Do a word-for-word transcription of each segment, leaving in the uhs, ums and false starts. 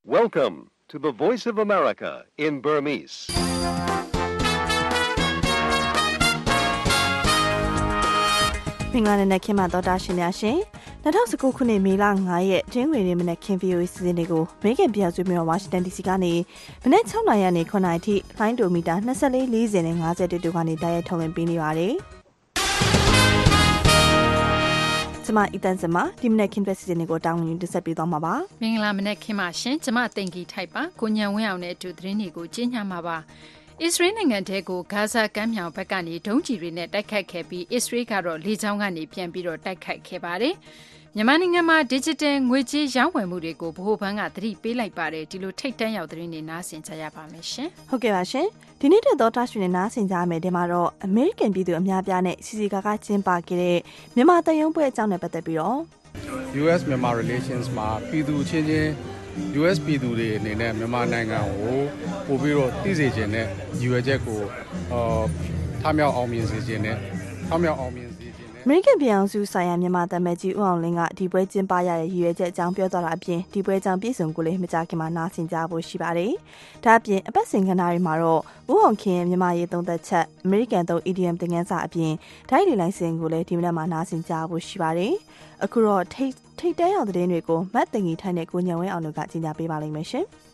Welcome to the Voice of America in Burmese. ။မင်္ဂလာနေ့ခင်ဗျာတော်တာရှင်များရှင်။၂၀၁၉ခုနှစ်မေလ၅ရက်ကျင်းဝင်နေမနေ့ခင် ဗီအိုအေ စီစဉ်တွေကိုအမေရိကန်ပြည်သူ့မြို့ဝါရှင်တန် ဒီစီကနေမနေ့၆နာရီကနေခုနှစ်နာရီထိလိုင်းဒိုမီတာ၂၄ ၄၀နဲ့၅၁တို့ကနေတိုက်ရိုက်ထုတ်လွှင့်ပေးနေပါတယ်။ကျမအီတန်စမဒီမနေ့ခင်တဲ့စီစဉ်တွေကိုတောင်းဝင်တင်ဆက်ပေးသွားမှာပါ။မင်္ဂလာမနေ့ခင်ပါရှင်။ကျမတင်ကြီးထိုက်ပါ။ကိုညံဝင်းအောင်နဲ့အတူသတင်းတွေကိုကြီးညာမှာပါ။အစ္စရေးနိုင်ငံတဲကိုဂါဇာကမ်းမြောင်ဘက်ကနေဒုံးကျည်တွေနဲ့တိုက်ခိုက်ခဲ့ပြီးအစ္စရေးကတော့လေကြောင်းကနေပြန်ပြီးတော့တိုက်ခိုက်ခဲ့ပါတယ်။မြန်မာနိုင်ငံမှာ digital ငွေကြေးရောင်းဝယ်မှုတွေကိုဗဟိုဘဏ်ကသတိပေးလိုက်ပါတယ်။ဒီလိုထိတ်တန့်ရောက်သတင်းတွေနားဆင်ကြရပါမယ်ရှင်။ဟုတ်ကဲ့ပါရှင်။ဒီနေ့တဲ့သောတာရှင်နဲ့နားဆင်ကြရမယ်ဒီမှာတော့အမေရိကန်ပြည်သူအများပြားနဲ့စီစီကာကကျင်းပခဲ့တဲ့မြန်မာတရုံပွဲအကြောင်းနဲ့ပတ်သက်ပြီးတော့ယူ အက်စ် မြန်မာ relations မှာပြည်သူချင်းချင်း ယူ အက်စ် ပြည်သူတွေအနေနဲ့မြန်မာနိုင်ငံကိုပို့ပြီးတော့သိစေခြင်းနဲ့ရည်ရွယ်ချက်ကိုအာထမြောက်အောင်မြင်စေခြင်းနဲ့ထမြောက်အောင်မြင်စေခြင်းနဲ့အမေရိကန်ပြည်အောင်စုဆိုင်ရာမြန်မာတမန်ကြီးဦးအောင်လင်းကဒီပွဲကျင်းပရတဲ့ရည်ရွယ်ချက်အကြောင်းပြောသွားတာအပြင်ဒီပွဲအကြောင်းပြည်စုံကိုလည်းမကြခင်မှာနားဆင်ကြဖို့ရှိပါတယ်။ဒါအပြင်အပတ်စဉ်ကဏ္ဍတွေမှာတော့ဦးအောင်ခင်ရဲ့မြန်မာရေးသုံးသက်ချက်အမေရိကန်သုံး အီဒီယမ် သင်ခန်းစာအပြင်ဒိုင်းလီလိုင်းစင်ကိုလည်းဒီမနက်မှာနားဆင်ကြဖို့ရှိပါတယ်။အခုတော့ထိတ်ထိတ်တဲရောက်တဲ့တွေကိုမတ်တင်ကြီးထိုင်းတဲ့ကိုညံဝင်းအောင်တို့ကကြီးညာပေးပါလိမ့်မယ်ရှင်။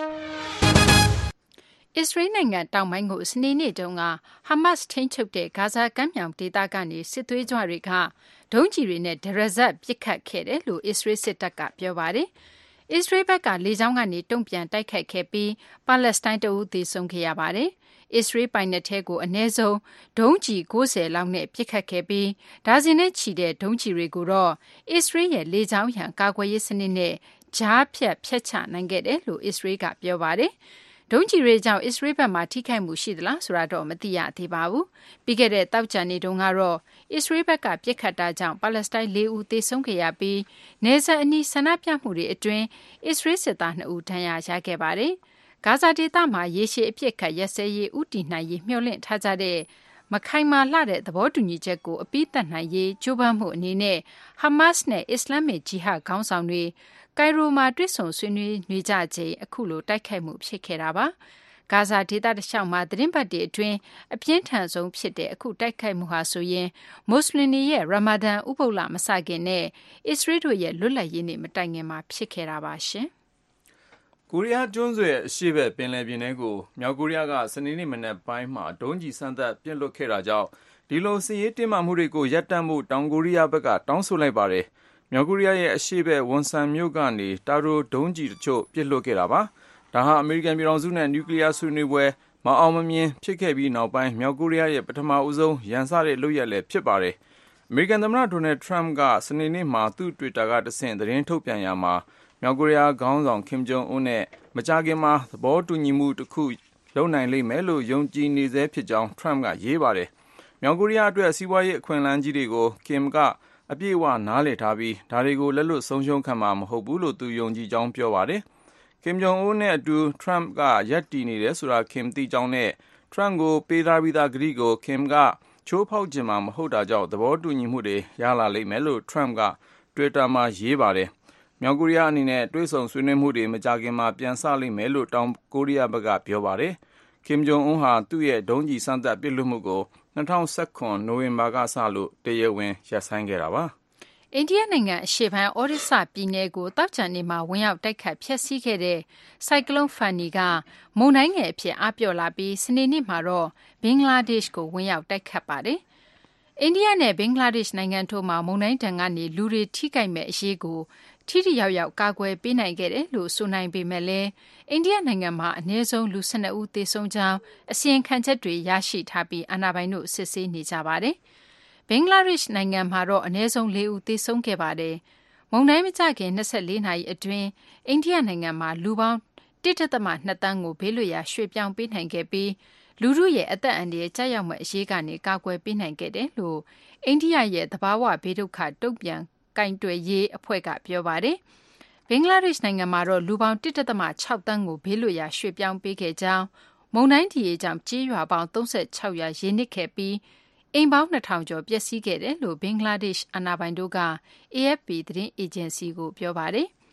အစ္စရေးနိုင်ငံတောင်ပိုင်းကိုစနေနေ့တုန်းကဟာမတ်စ်ထိန်းချုပ်တဲ့ဂါဇာကမ်းမြောင်ဒေသကနေစစ်သွေးကြွတွေကဒုံးကျည်တွေနဲ့ဒရဇတ်ပစ်ခတ်ခဲ့တယ်လို့အစ္စရေးစစ်တပ်ကပြောပါတယ်။အစ္စရေးဘက်ကလေကြောင်းကနေတုံ့ပြန်တိုက်ခိုက်ခဲ့ပြီးပါလက်စတိုင်းတအုပ်သေဆုံးခဲ့ရပါတယ်။အစ္စရေးပိုင်နက်ထဲကိုအနည်းဆုံးဒုံးကျည်၉၀လောက်နဲ့ပစ်ခတ်ခဲ့ပြီးဒါဇင်နဲ့ချီတဲ့ဒုံးကျည်တွေကိုတော့အစ္စရေးရဲ့လေကြောင်းရန်ကာကွယ်ရေးစနစ်နဲ့ကြားဖြတ်ဖျက်ချနိုင်ခဲ့တယ်လို့အစ္စရေးကပြောပါတယ်။ဒုံးကျည်တွေကြောင့်အစ္စရေးဘက်မှာထိခိုက်မှုရှိသလားဆိုတာတော့မသိရသေးပါဘူး။ပြီးခဲ့တဲ့တောက်ကြနေတုန်းကတော့အစ္စရေးဘက်ကပြစ်ခတ်တာကြောင့်ပါလက်စတိုင်း၄ဦးသေဆုံးခဲ့ရပြီးနေဆက်အနီးဆန္ဒပြမှုတွေအတွင်းအစ္စရေးစစ်သား၂ဦးဒဏ်ရာရခဲ့ပါတယ်။ဂါဇာဒေသမှာရေရှည်အပြစ်ခတ်ရက်စဲရေးဥတီနိုင်ရေးမျှော်လင့်ထားကြတဲ့မခိုင်မာလှတဲ့သဘောတူညီချက်ကိုအပိသက်နိုင်ရေးကြိုးပမ်းမှုအနေနဲ့ဟာမတ်စ်နဲ့အစ္စလာမစ်ဂျီဟတ်ခေါင်းဆောင်တွေကိုင်ရိုမှာတွေ့ဆုံဆွေးနွေးနေကြချိန်အခုလိုတိုက်ခိုက်မှုဖြစ်ခဲ့တာပါ။ဂါဇာဒေသတစ်လျှောက်မှာသတင်းပတ်တွေအတွင်းအပြင်းထန်ဆုံးဖြစ်တဲ့အခုတိုက်ခိုက်မှုဟာဆိုရင်မွတ်စလင်တွေရဲ့ရာမာဒန်ဥပုသ်လမစခင်နဲ့အစ္စရေးတို့ရဲ့လွတ်လပ်ရေးနေ့မတိုင်ခင်မှာဖြစ်ခဲ့တာပါရှင်။ကိုရီးယားကျွန်းဆွယ်အရှေ့ဘက်ပင်လယ်ပြင်ထဲကိုမြောက်ကိုရီးယားကစနေနေ့မနက်ပိုင်းမှာဒုံးကျည်စမ်းသပ်ပစ်လွှတ်ခဲ့တာကြောင့်ဒီလိုစစ်ရေးတင်းမာမှုတွေကိုရပ်တန့်ဖို့တောင်ကိုရီးယားဘက်ကတောင်းဆိုလိုက်ပါတယ်။မြောက်ကိုရီးယားရဲ့အရှေ့ဘက်ဝန်ဆန်မြို့ကနေတာရိုဒုံးကျည်တချို့ပစ်လွှတ်ခဲ့တာပါ။ဒါဟာအမေရိကန်ပြည်ထောင်စုနဲ့နျူကလ িয়ার ဆွေးနွေးပွဲမအောင်မမြင်ဖြစ်ခဲ့ပြီးနောက်ပိုင်းမြောက်ကိုရီးယားရဲ့ပထမဦးဆုံးရန်စတဲ့လုပ်ရပ်လည်းဖြစ်ပါတယ်။အမေရိကန်သမ္မတဒေါ်နယ်ထရမ့်ကစနေနေ့မှာသူ့ Twitter ကတဆင့်သတင်းထုတ်ပြန်ရာမှာမြောက်ကိုရီးယားခေါင်းဆောင်ကင်ဂျုံအွန်းနဲ့မကြာခင်မှာသဘောတူညီမှုတစ်ခုလုပ်နိုင်လိမ့်မယ်လို့ယုံကြည်နေသေးဖြစ်ကြောင်းထရမ့်ကရေးပါတယ်။မြောက်ကိုရီးယားအတွက်စီးပွားရေးအခွင့်အလမ်းကြီးတွေကိုကင်ကအပြည့်အဝနားလည်ထားပြီးဒါတွေကိုလက်လွတ်ဆုံးရှုံးခံမှာမဟုတ်ဘူးလို့သူယုံကြည်ကြောင်းပြောပါတယ်။ကင်ဂျုံအွန်းနဲ့အတူထရမ့်ကရပ်တည်နေတယ်ဆိုတာကင်သိကြောင်းနဲ့ထရမ့်ကိုပေးထားပြီးသားကတိကိုကင်ကချိုးဖောက်ခြင်းမှာမဟုတ်တာကြောင့်သဘောတူညီမှုတွေရလာလိမ့်မယ်လို့ထရမ့်က Twitter မှာရေးပါတယ်။မြောက်ကိုရီးယားအနေနဲ့တွဲဆုံဆွေးနွေးမှုတွေမကြာခင်မှာပြန်စလိမ့်မယ်လို့တောင်ကိုရီးယားဘက်ကပြောပါတယ်။ကင်ဂျုံအွန်းဟာသူ့ရဲ့ဒုံးကျည်စမ်းသပ်ပစ်လွှတ်မှုကို၂၀၁၇နိုဝင်ဘာကစလို့တရားဝင်ရပ်ဆိုင်းခဲ့တာပါ။အိန္ဒိယနိုင်ငံအရှေ့ပိုင်းဩရိစာပြည်နယ်ကိုတောက်ကြံနေမှာဝင်ရောက်တိုက်ခတ်ဖျက်ဆီးခဲ့တဲ့ဆိုင်ကလုန်းဖန်နီကမုန်တိုင်းငယ်အဖြစ်အပျော့လာပြီးစနေနေ့မှာတော့ဘင်္ဂလားဒေ့ရှ်ကိုဝင်ရောက်တိုက်ခတ်ပါတယ်။အိန္ဒိယနဲ့ဘင်္ဂလားဒေ့ရှ်နိုင်ငံတို့မှာမုန်တိုင်းတံကနေလူတွေထိခိုက်မဲ့အရေးကိုထိထိရောက်ရောက်ကာကွယ်ပေးနိုင်ခဲ့တယ်လို့ဆိုနိုင်ပေမဲ့လည်းအိန္ဒိယနိုင်ငံမှာအနည်းဆုံးလူ၁၂ဦးသေဆုံးကြောင်းအစီရင်ခံချက်တွေရရှိထားပြီးအာဏာပိုင်တို့စစ်ဆေးနေကြပါတယ်။ဘင်္ဂလားဒေ့ရှ်နိုင်ငံမှာတော့အနည်းဆုံး၄ဦးသေဆုံးခဲ့ပါတယ်။မုန်တိုင်းမကျခင်၂၄နာရီအတွင်းအိန္ဒိယနိုင်ငံမှာလူပေါင်း၁.၂တန်းကိုဘေးလွတ်ရာရွှေ့ပြောင်းပေးနိုင်ခဲ့ပြီးလူထုရဲ့အသက်အန္တရာယ်ကျရောက်မဲ့အရေးကနေကာကွယ်ပေးနိုင်ခဲ့တယ်လို့အိန္ဒိယရဲ့သဘာဝဘေးဒုက္ခတုံ့ပြန်ကင်တွယ်ရေးအဖွဲ့ကပြောပါတယ်။ဘင်္ဂလားဒေ့ရှ်နိုင်ငံမှာတော့လူပေါင်း၁.၆တန်းကိုဘေးလွတ်ရာရွှေ့ပြောင်းပေးခဲ့ကြောင်းမုန်တိုင်းဒီရေကြောင့်ကြေးရွာပေါင်း၃၆ရွာရေနစ်ခဲ့ပြီးအိမ်ပေါင်း၂ထောင်ကျော်ပျက်စီးခဲ့တယ်လို့ဘင်္ဂလားဒေ့ရှ်အာဏာပိုင်တို့က အေအက်ဖ်ပီ သတင်းအေဂျင်စီကိုပြောပါတယ်။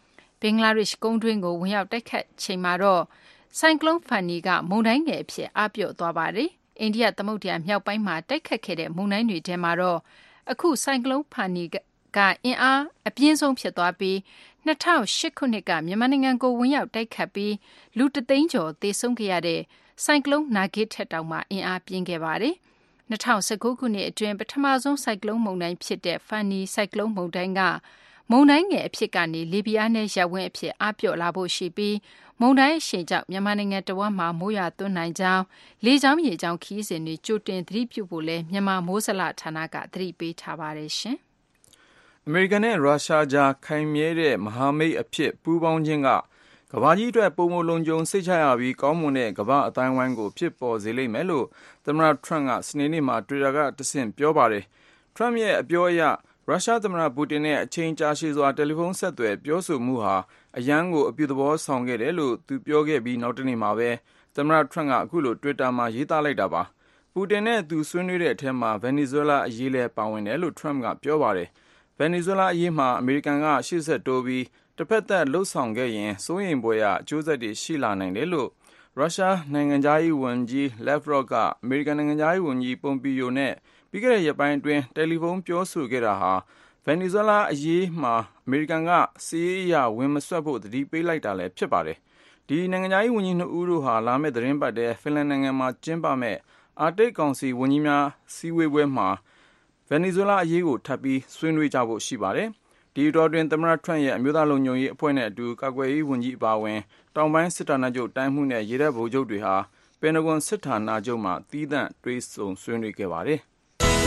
င်္ဂလားဒေ့ရှ်ကုန်းတွင်းကိုဝင်ရောက်တိုက်ခတ်ချိန်မှာတော့ဆိုင်ကလုန်းဖန်နီကမုန်တိုင်းငယ်အဖြစ်အပြုတ်သွားပါတယ်။အိန္ဒိယသမုဒ္ဒရာမြောက်ပိုင်းမှာတိုက်ခတ်ခဲ့တဲ့မုန်တိုင်းတွေထဲမှာတော့အခုဆိုင်ကလုန်းဖန်နီကအင်အားအပြင်းဆုံးဖြစ်သွားပြီး၂၀၀၈ခုနှစ်ကမြန်မာနိုင်ငံကိုဝင်ရောက်တိုက်ခတ်ပြီးလူတသိန်းကျော်သေဆုံးခဲ့ရတဲ့ဆိုင်ကလုန်းနာဂစ်ထက်တောင်မှအင်အားပြင်းခဲ့ပါတယ်။၂၀၁၉ခုနှစ်အတွင်းပထမဆုံးဆိုင်ကလုန်းမုန်တိုင်းဖြစ်တဲ့ဖန်နီဆိုင်ကလုန်းမုန်တိုင်းကမုန်တိုင်းငယ်အဖြစ်ကနေလေပြင်းနဲ့ရပ်ဝန်းအဖြစ်အပြော့လာဖို့ရှိပြီးမုန်တိုင်းအရှိန်ကြောင့်မြန်မာနိုင်ငံတဝက်မှာမိုးရွာသွန်းနိုင်ကြောင်းလေကြောင်းရေကြောင်းခီးစဉ်တွေကြိုတင်သတိပြုဖို့လဲမြန်မာမိုးစလဌာနကသတိပေးထားပါတယ်ရှင်။အမေရိကန်နဲ့ရုရှားကြားခိုင်မြဲတဲ့မဟာမိတ်အဖြစ်ပူးပေါင်းခြင်းကကမ္ဘာကြီးအတွက်ပုံမလုံးကြုံစိတ်ချရပြီးကောင်းမွန်တဲ့ကမ္ဘာအတိုင်းဝိုင်းကိုဖြစ်ပေါ်စေလိမ့်မယ်လို့သမ္မတထရန့်ကစနေနေ့မှာ Twitter ကတဆင့်ပြောပါတယ်။ ထရန့်ရဲ့အပြောအရရုရှားသမ္မတပူတင်နဲ့အချိန်ကြာရှည်စွာတယ်လီဖုန်းဆက်သွယ်ပြောဆိုမှုဟာအယမ်းကိုအပြုသဘောဆောင်ခဲ့တယ်လို့သူပြောခဲ့ပြီးနောက်တနေ့မှာပဲသမ္မတထရန့်ကအခုလို Twitter မှာရေးသားလိုက်တာပါ။ပူတင်နဲ့သူဆွေးနွေးတဲ့အထက်မှာဗင်နီဇွဲလားအရေးလည်းပါဝင်တယ်လို့ထရန့်ကပြောပါတယ်။ဗင်နီဇွဲလားအရေးမှာအမေရိကန်ကရှေ့ဆက်တိုးပြီးတစ်ဖက်သက်လှုပ်ဆောင်ခဲ့ရင်စိုးရိမ်ဖွယ်ရာအကျိုးဆက်တွေရှိလာနိုင်တယ်လို့ရုရှားနိုင်ငံသားရေးဝန်ကြီး Lavrov ကအမေရိကန်နိုင်ငံသားရေးဝန်ကြီး Pompeo နဲ့ပြီးခဲ့တဲ့ရက်ပိုင်းအတွင်းတယ်လီဖုန်းပြောဆိုခဲ့တာဟာဗင်နီဇွဲလားအရေးမှာအမေရိကန်ကစစ်ရေးအရဝင်မစွက်ဖို့သတိပေးလိုက်တာလည်းဖြစ်ပါတယ်။ဒီနိုင်ငံသားရေးဝန်ကြီးနှစ်ဦးတို့ဟာလာမယ့်သတင်းပတ်ထဲဖင်လန်နိုင်ငံမှာကျင်းပမယ့်အာတိတ်ကောင်စီဝန်ကြီးများစည်းဝေးပွဲမှာဗင်နီဇွဲလားအရေးကိုထပ်ပြီးဆွေးနွေးကြဖို့ရှိပါတယ်။ဒီတော့တွင်သမ္မတထရန့်ရဲ့အမျိုးသားလုံခြုံရေးအဖွဲ့နဲ့အတူကာကွယ်ရေးဝန်ကြီးအပါအဝင်တောင်ပိုင်းစစ်ဌာနချုပ်တိုင်းမှုနဲ့ရေတပ်ဗိုလ်ချုပ်တွေဟာပင်တဂွန်စစ်ဌာနချုပ်မှာသီးသန့်တွေ့ဆုံဆွေးနွေးခဲ့ပါတယ်။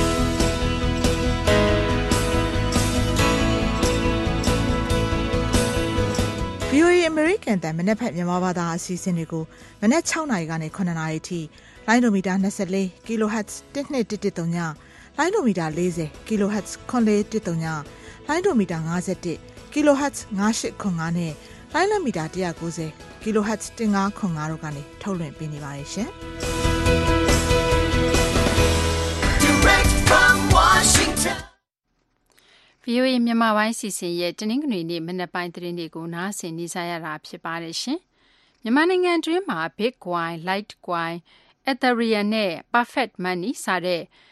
ဗွီအိုအေ American တန်မနက်ဖြန်မြန်မာဘာသာအစီအစဉ်တွေကိုမနက်၆နာရီကနေ၇နာရီထိလိုင်းဒိုမီတာ၂၄ kHz တစ်နှစ်တစ်တစ်သုံးညလိုင်းဒိုမီတာ၄၀ kHz ခွန်လေးတစ်သုံးညလိုင်းဒိုမီတာ၅၁ kHz ၅၈ခွန်၅နဲ့လိုင်းလမီတာ၁၉၀ kHz ၁၅ခွန်၅တို့ကနေထုတ်လွှင့်ပေးနေပါတယ်ရှင်။ Direct from Washingtonဗွီအိုအေမြန်မာပိုင်းစီစဉ်ရဲ့တနင်္ဂနွေနေ့မနက်ပိုင်းသတင်းတွေကိုနားဆင်နေကြရတာဖြစ်ပါတယ်ရှင်။မြန်မာနိုင်ငံတွင်းမှာ Bitcoin, Litecoin, Ethereum နဲ့ Perfect Money စတဲ့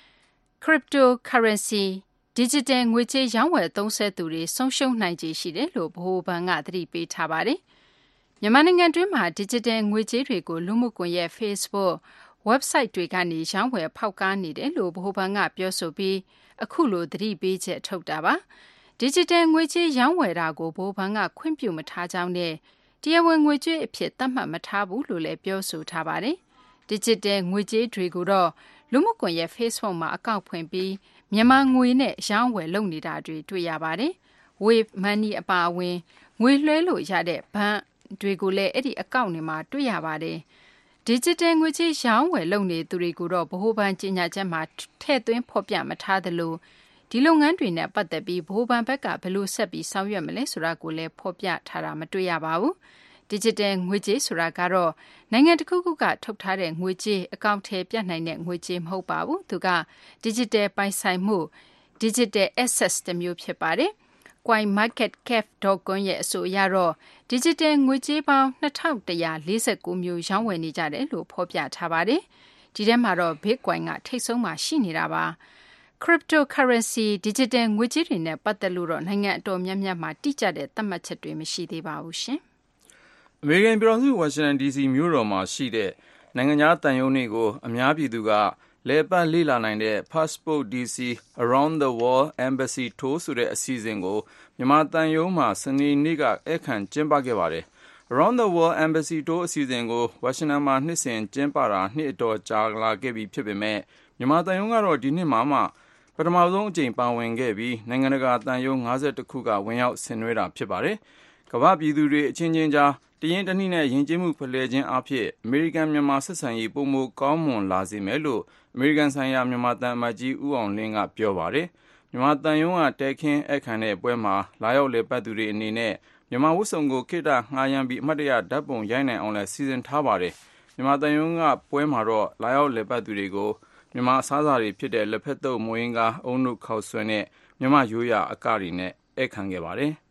cryptocurrency digital ငွေကြေးရောင်းဝယ်သုံးစွဲသူတွေဆုံးရှုံးနိုင်ခြေရှိတယ်လို့ဗဟိုဘဏ်ကသတိပေးထားပါတယ်။မြန်မာနိုင်ငံတွင်းမှာ digital ငွေကြေးတွေကိုလူမှုကွန်ရက် Facebook, website တွေကနေရောင်းဝယ်ဖောက်ကားနေတယ်လို့ဗဟိုဘဏ်ကပြောဆိုပြီးအခုလိုသတိပေးချက်ထုတ်တာပါ။ digital ငွေကြေးရောင်းဝယ်တာကိုဗဟိုဘဏ်ကခွင့်ပြုမထားကြောင်းနဲ့တရားဝင်ငွေကြေးအဖြစ်သတ်မှတ်မထားဘူးလို့လည်းပြောဆိုထားပါတယ်။ digital ငွေကြေးတွေကိုတော့လူမှုကွန်ရက် Facebook မှာအကောင့်ဖွင့်ပြီးမြန်မာငွေနဲ့ရောင်းဝယ်လုပ်နေတာတွေတွေ့ရပါတယ်။ Wave Money အပါအဝင်ငွေလွှဲလို့ရတဲ့ဘဏ်တွေကိုလည်းအဲ့ဒီအကောင့်တွေမှာတွေ့ရပါတယ်။ digital ငွေကြေးရောင်းဝယ်လုပ်နေသူတွေကိုတော့ဗဟိုဘဏ်ကြေညာချက်မှာထည့်သွင်းဖော်ပြမထားသလိုဒီလုပ်ငန်းတွေနဲ့ပတ်သက်ပြီးဗဟိုဘဏ်ဘက်ကဘယ်လိုဆက်ပြီးဆောင်ရွက်မလဲဆိုတာကိုလည်းဖော်ပြထားတာမတွေ့ရပါဘူး။ digital ငွေကြေးဆိုတာကတော့နိုင်ငံတစ်ခုခုကထုတ်ထားတဲ့ငွေကြေးအကောင့်ထဲပြနိုင်တဲ့ငွေကြေးမဟုတ်ပါဘူး။သူက digital ပိုင်ဆိုင်မှု digital assets တစ်မျိုးဖြစ်ပါတယ်။ coin market cap dot com ရဲ့အဆိုအရတော့ digital ငွေကြေးပေါင်း၂၁၄၉မျိုးရောင်းဝယ်နေကြတယ်လို့ဖော်ပြထားပါတယ်။ဒီထဲမှာတော့ Bitcoin ကထိပ်ဆုံးမှာရှိနေတာပါ။ cryptocurrency digital ငွေကြေးတွေနဲ့ပတ်သက်လို့တော့နိုင်ငံအတော်များများမှာတိကျတဲ့သတ်မှတ်ချက်တွေမရှိသေးပါဘူးရှင်။အမေရိကန်ပြည်ထောင်စုဝါရှင်တန်ဒီစီမြို့တော်မှာရှိတဲ့နိုင်ငံခြားသံရုံးတွေကိုအများပြည်သူကလဲပတ်လေ့လာနိုင်တဲ့ Passport ဒီ စီ Around the World Embassy Tour ဆိုတဲ့အစီအစဉ်ကိုမြန်မာသံရုံးမှာစနေနေ့ကဧည့်ခံကျင်းပခဲ့ပါတယ်။ Around the World Embassy Tour အစီအစဉ်ကိုဝါရှင်တန်မှာနှစ်စဉ်ကျင်းပတာနှစ်အတော်ကြာလာခဲ့ပြီဖြစ်ပေမဲ့မြန်မာသံရုံးကတော့ဒီနှစ်မှာမှပထမဆုံးအကြိမ်ပါဝင်ခဲ့ပြီးနိုင်ငံတကာသံရုံး၅၁ခုကဝင်ရောက်ဆင်နွှဲတာဖြစ်ပါတယ်။ကမ္ဘာပြည်သူတွေအချင်းချင်းကြားတရင်းတနှီးနဲ့ယဉ်ကျေးမှုဖလှယ်ခြင်းအဖြစ်အမေရိကန်မြန်မာဆက်ဆံရေးပုံမကောင်းမွန်လာစေမယ်လို့အမေရိကန်ဆိုင်ရာမြန်မာသံအမတ်ကြီးဦးအောင်လင်းကပြောပါတယ်။မြန်မာသံရုံးကတဲခင်းအခမ်းတဲ့ပွဲမှာလာရောက်လေပတ်သူတွေအနေနဲ့မြန်မာဝတ်စုံကိုခေတ္တငှားရမ်းပြီးအမှတ်တရဓာတ်ပုံရိုက်နိုင်အောင်လည်းစီစဉ်ထားပါတယ်။မြန်မာသံရုံးကပွဲမှာတော့လာရောက်လေပတ်သူတွေကိုမြန်မာအစားအစာတွေဖြစ်တဲ့လက်ဖက်တုပ်မွေးငါးအုံနုခောက်ဆွဲနဲ့မြန်မာရိုးရာအကတွေနဲ့ဧည့်ခံခဲ့ပါတယ်။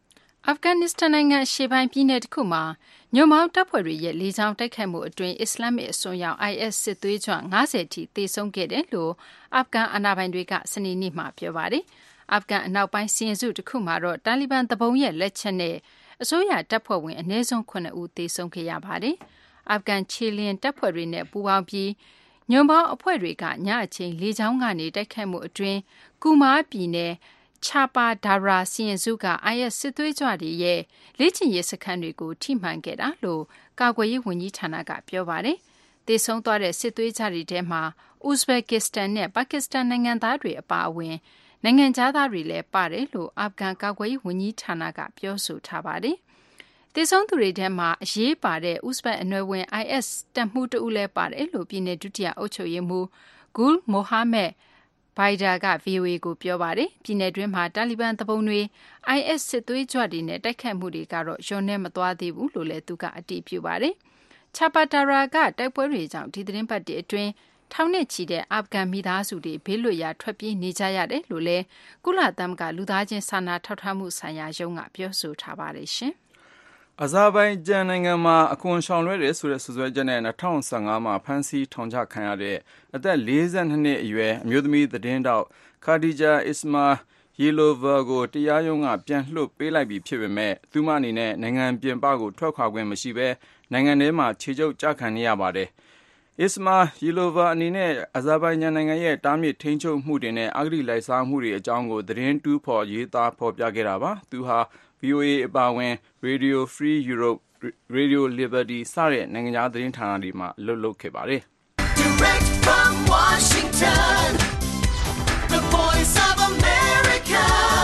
အာဖဂန်နစ္စတန်နိုင်ငံရှေ့ပိုင်းပြည်နယ်တစ်ခုမှာညွန့်ပေါင်းတပ်ဖွဲ့တွေရဲ့လေကြောင်းတိုက်ခိုက်မှုအတွင်းအစ္စလာမစ်အစွန်းရောက် I S စစ်သွေးကြွ၅၀ထိသေဆုံးခဲ့တယ်လို့အာဖဂန်အာဏာပိုင်တွေကစနေနေ့မှာပြောပါတယ်။အာဖဂန်အနောက်ပိုင်းစီရင်စုတစ်ခုမှာတော့တာလီဘန်တပုံရဲ့လက်ချက်နဲ့အစိုးရတပ်ဖွဲ့ဝင်အနည်းဆုံးခုနှစ်ဦးသေဆုံးခဲ့ရပါတယ်။အာဖဂန်ခြေလျင်တပ်ဖွဲ့တွေနဲ့ပူးပေါင်းပြီးညွန့်ပေါင်းအဖွဲ့တွေကညအချိန်လေကြောင်းကနေတိုက်ခိုက်မှုအတွင်းကူမာပြည်နယ်ချာပါဒါရာစီရင်စုက I S စစ်သွေးကြွတွေရဲ့လေ့ကျင့်ရေးစခန်းတွေကိုထိမှန်ခဲ့တာလို့ကာကွယ်ရေးဝန်ကြီးဌာနကပြောပါတယ်။သေဆုံးသွားတဲ့စစ်သွေးကြွတွေထဲမှာဥဇဘက်ကစ္စတန်နဲ့ပါကစ္စတန်နိုင်ငံသားတွေအပါအဝင်နိုင်ငံခြားသားတွေလည်းပါတယ်လို့အာဖဂန်ကာကွယ်ရေးဝန်ကြီးဌာနကပြောဆိုထားပါတယ်။သေဆုံးသူတွေထဲမှာအရေးပါတဲ့ဥဇဘက်အနွယ်ဝင် I S တပ်မှူးတဦးလည်းပါတယ်လို့ပြည်내ဒုတိယအုပ်ချုပ်ရေးမှူးဂူလ်မိုဟာမက်ဘိုင်ဒါက V O A ကိုပြောပါတယ်။ပြည်내တွင်းမှာတာလီဘန်တပုံတွေ I S စစ်သွေးကြွတွေနဲ့တိုက်ခိုက်မှုတွေကတော့လျော့နေမသွားသေးဘူးလို့လည်းသူကအတည်ပြုပါတယ်။ချာပါတာရာကတိုက်ပွဲတွေကြောင့်ဒီသတင်းပတ်တွေအတွင်းထောင်နဲ့ချီတဲ့အာဖဂန်မိသားစုတွေဘေးလွတ်ရာထွက်ပြေးနေကြရတယ်လို့လည်းကုလသမဂ္ဂလူသားချင်းစာနာထောက်ထားမှုဆိုင်ရာရုံးကပြောဆိုထားပါတယ်ရှင်။အဇာဘိုင်ဂျန်နိုင်ငံမှာအခွန်ရှောင်လွှဲတယ်ဆိုတဲ့စွပ်စွဲချက်နဲ့၂၀၁၅မှာဖမ်းဆီးထောင်ချခံရတဲ့အသက်လေးဆယ်နှစ်နှစ်အရွယ်အမျိုးသမီးသတင်းတောက်ခါဒီဂျာအစ္စမာယေလိုဗာကိုတရားရုံးကပြန်လွှတ်ပေးလိုက်ပြီဖြစ်ပေမဲ့သူမအနေနဲ့နိုင်ငံပြင်ပကိုထွက်ခွာခွင့်မရှိဘဲနိုင်ငံထဲမှာခြေချုပ်ကျခံနေရပါတယ်။အစ္စမာယေလိုဗာအနေနဲ့အဇာဘိုင်ဂျန်နိုင်ငံရဲ့တားမြစ်ထိန်းချုပ်မှုတွေနဲ့အဂတိလိုက်စားမှုတွေအကြောင်းကိုသတင်းတူးဖော်ရေးသားဖော်ပြခဲ့တာပါ။သူဟာ V O A အပါအဝင် Radio Free Europe, Radio Liberty စတဲ့နိုင်ငံခြားသတင်းဌာနတွေမှာအလုပ်လုပ်ခဲ့ပါတယ်။ Direct from Washington, the voice of America,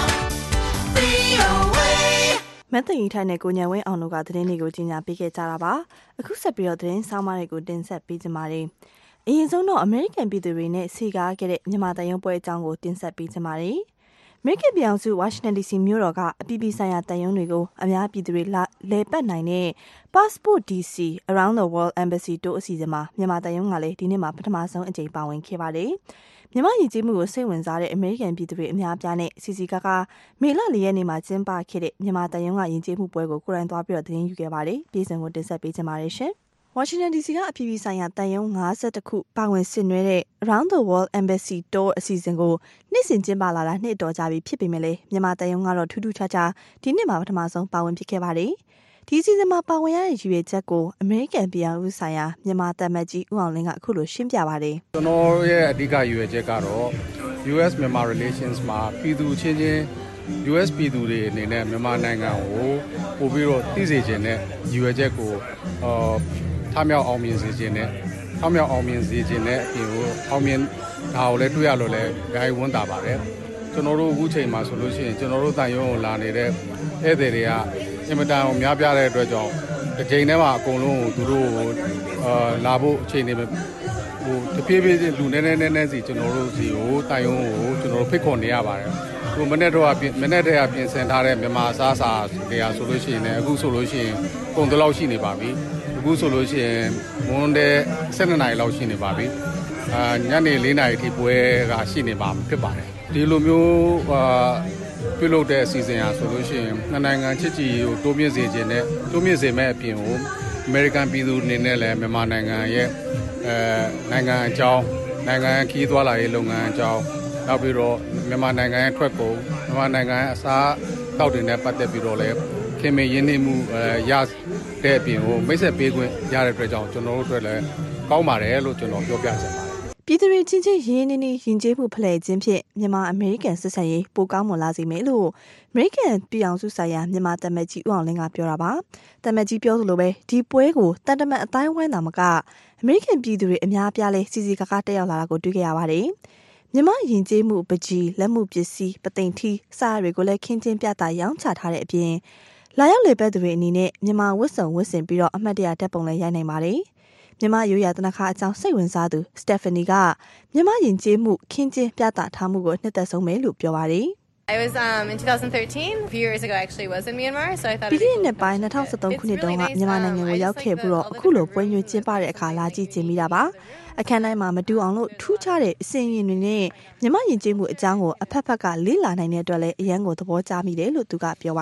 V O A မတ်တင်ထိုင်နဲ့ကိုညံဝင်းအောင်တို့ကသတင်းတွေကိုကြီးညာပေးခဲ့ကြတာပါအခုဆက်ပြီးတော့သတင်းဆောင်မတွေကိုတင်ဆက်ပေးကြပါမယ်အရင်ဆုံးတော့အမေရိကန်ပြည်သူတွေနဲ့စီကားခဲ့တဲ့မြန်မာတရုံပွဲအကြောင်းကိုတင်ဆက်ပေးကြပါမယ်အမေရိကန်ပြည်အောင်စုဝါရှင်တန်ဒီစီမြို့တော်ကအပြည်ပြည်ဆိုင်ရာတန်ယုံတွေကိုအများပြည်သူတွေလဲပတ်နိုင်တဲ့ Passport ဒီ စီ Around the World Embassy Tour အစီအစဉ်မှာမြန်မာတန်ယုံကလည်းဒီနေ့မှာပထမဆုံးအကြိမ်ပါဝင်ခဲ့ပါတယ်။မြန်မာယဉ်ကျေးမှုကိုစိတ်ဝင်စားတဲ့အမေရိကန်ပြည်သူတွေအများပြားနဲ့စီစီကားကားမေလ၄ရက်နေ့မှာကျင်းပခဲ့တဲ့မြန်မာတန်ယုံကယဉ်ကျေးမှုပွဲကိုကိုယ်တိုင်သွားပြီးတော့သတင်းယူခဲ့ပါတယ်။ပြည်စုံကိုတင်ဆက်ပေးကြပါရရှင်။ဝါရှင်တန်ဒီစီကအပြည်ပြည်ဆိုင်ရာတန်ယုံ၅၁ခုပါဝင်ဆင်နွှဲတဲ့ Around the World Embassy Tour အစီအစဉ်ကိုနှစ်စဉ်ကျင်းပလာတာနှစ်တော်ကြာပြီဖြစ်ပေမဲ့လည်းမြန်မာတန်ယုံကတော့ထူးထူးခြားခြားဒီနှစ်မှာပထမဆုံးပါဝင်ဖြစ်ခဲ့ပါတယ်။ဒီအစီအစဉ်မှာပါဝင်ရတဲ့ရည်ရွယ်ချက်ကိုအမေရိကန်ပြည်အောင်စုဆိုင်ရာမြန်မာတမန်ကြီးဦးအောင်လင်းကအခုလိုရှင်းပြပါတယ်။ကျွန်တော်ရဲ့အဓိကရည်ရွယ်ချက်ကတော့ U S Myanmar Relations မှာပြည်သူချင်းချင်း U S ပြည်သူတွေအနေနဲ့မြန်မာနိုင်ငံကိုပို့ပြီးတော့သိစေချင်တဲ့ရည်ရွယ်ချက်ကိုအာထမြောက်အောင်မြင်စေခြင်းနဲ့ထမြောက်အောင်မြင်စေခြင်းနဲ့အပြင်ကိုအောင်မြင်ဒါကိုလည်းတွေ့ရလို့လည်းဂိုင်းဝန်တာပါတယ်ကျွန်တော်တို့အခုချိန်မှာဆိုလို့ရှိရင်ကျွန်တော်တို့တန်ရုံးကိုလာနေတဲ့ဧည့်သည်တွေကအင်မတန်များပြားတဲ့အတွက်ကြောင့်ဒီချိန်ထဲမှာအကုန်လုံးကိုသူတို့အာလာဖို့အချိန်နေဟိုတပြေးပြေးလူနည်းနည်းနည်းနည်းစီကျွန်တော်တို့စီကိုတန်ရုံးကိုကျွန်တော်တို့ဖိတ်ခေါ်နေရပါတယ်ဒီမနေ့တော့မနေ့တည်းကပြင်ဆင်ထားတဲ့မြန်မာအစားအစာတွေကဆိုလို့ရှိရင်လည်းအခုဆိုလို့ရှိရင်ပုံတလောက်ရှိနေပါပြီအခုဆိုလို့ရှိရင်မွန်းတဲ့၁၂နာရီလောက်ရှိနေပါပြီအာညနေ၄နာရီထိပွဲကရှိနေပါဖြစ်ပါတယ်ဒီလိုမျိုးအာပြုလုပ်တဲ့အစီအစဉ်အားဆိုလို့ရှိရင်နှစ်နိုင်ငံချစ်ကြည်ကိုတိုးမြင့်စေခြင်းနဲ့တိုးမြင့်စေမဲ့အပြင်ကိုအမေရိကန်ပြည်သူအနေနဲ့လည်းမြန်မာနိုင်ငံရဲ့အဲနိုင်ငံအကြောင်းနိုင်ငံခီးသွားလာရေးလုပ်ငန်းအကြောင်းနောက်ပြီးတော့မြန်မာနိုင်ငံရဲ့ထွက်ကုန်မြန်မာနိုင်ငံရဲ့အစားတောက်တွေနဲ့ပတ်သက်ပြီးတော့လည်းခင်မင်းရင်းနှီးမှုအဲရတဲ့အပြင်ကိုမိတ်ဆက်ပေးခွင့်ရတဲ့အတွက်ကြောင့်ကျွန်တော်တို့အတွက်လည်းကောင်းပါတယ်လို့ကျွန်တော်ပြောပြချင်ပါတယ်ပြည်သူတွေချင်းချင်းရင်းနှီးနှီးယဉ်ကျေးမှုဖလှယ်ခြင်းဖြင့်မြန်မာအမေရိကန်ဆက်ဆံရေးပိုကောင်းမွန်လာစေမယ်လို့အမေရိကန်ပြည်အောင်စုဆိုင်ရာမြန်မာတမန်ကြီးဦးအောင်လင်းကပြောတာပါတမန်ကြီးပြောသလိုပဲဒီပွဲကိုတန်တမန်အတိုင်းဝိုင်းတာမကအမေရိကန်ပြည်သူတွေအများပြားလဲစီစီကားကားတက်ရောက်လာတာကိုတွေ့ကြရပါတယ်မြန်မာယဉ်ကျေးမှုပကြီးလက်မှုပစ္စည်းပသိမ်ထီးစားတွေကိုလည်းခင်းချင်းပြတာရောင်းချထားတဲ့အပြင်လာရောက်လေပတ်သူတွေအနေနဲ့မြန်မာဝတ်စုံဝတ်ဆင်ပြီးတော့အမှတ်တရဓာတ်ပုံလည်းရိုက်နိုင်ပါတယ်မြန်မာရိုးရာတနခါအကြောင်းစိတ်ဝင်စားသူစတက်ဖာနီကမြန်မာယဉ်ကျေးမှုခင်းချင်းပြတာထားမှုကိုနှစ်သက်ဆုံးပဲလို့ပြောပါတယ် I was um in twenty thirteen a few years ago I actually was in Myanmar so I thought ဒီနှစ်ပိုင်း၂၀၁၃ခုနှစ်တုန်းကမြန်မာနိုင်ငံကိုရောက်ခဲ့ပြီးတော့အခုလိုပွဲညွှန်ကျင်းပတဲ့အခါလာကြည့်ချင်မိတာပါအခမ်းအနားမှာမတူအောင်လို့ထူးခြားတဲ့အစီအရင်တွေနဲ့မြန်မာယဉ်ကျေးမှုအကြောင်းကိုအဖက်ဖက်ကလေ့လာနိုင်တဲ့အတွက်လည်းအရန်ကိုသဘောကျမိတယ်လို့သူကပြောပါတယ်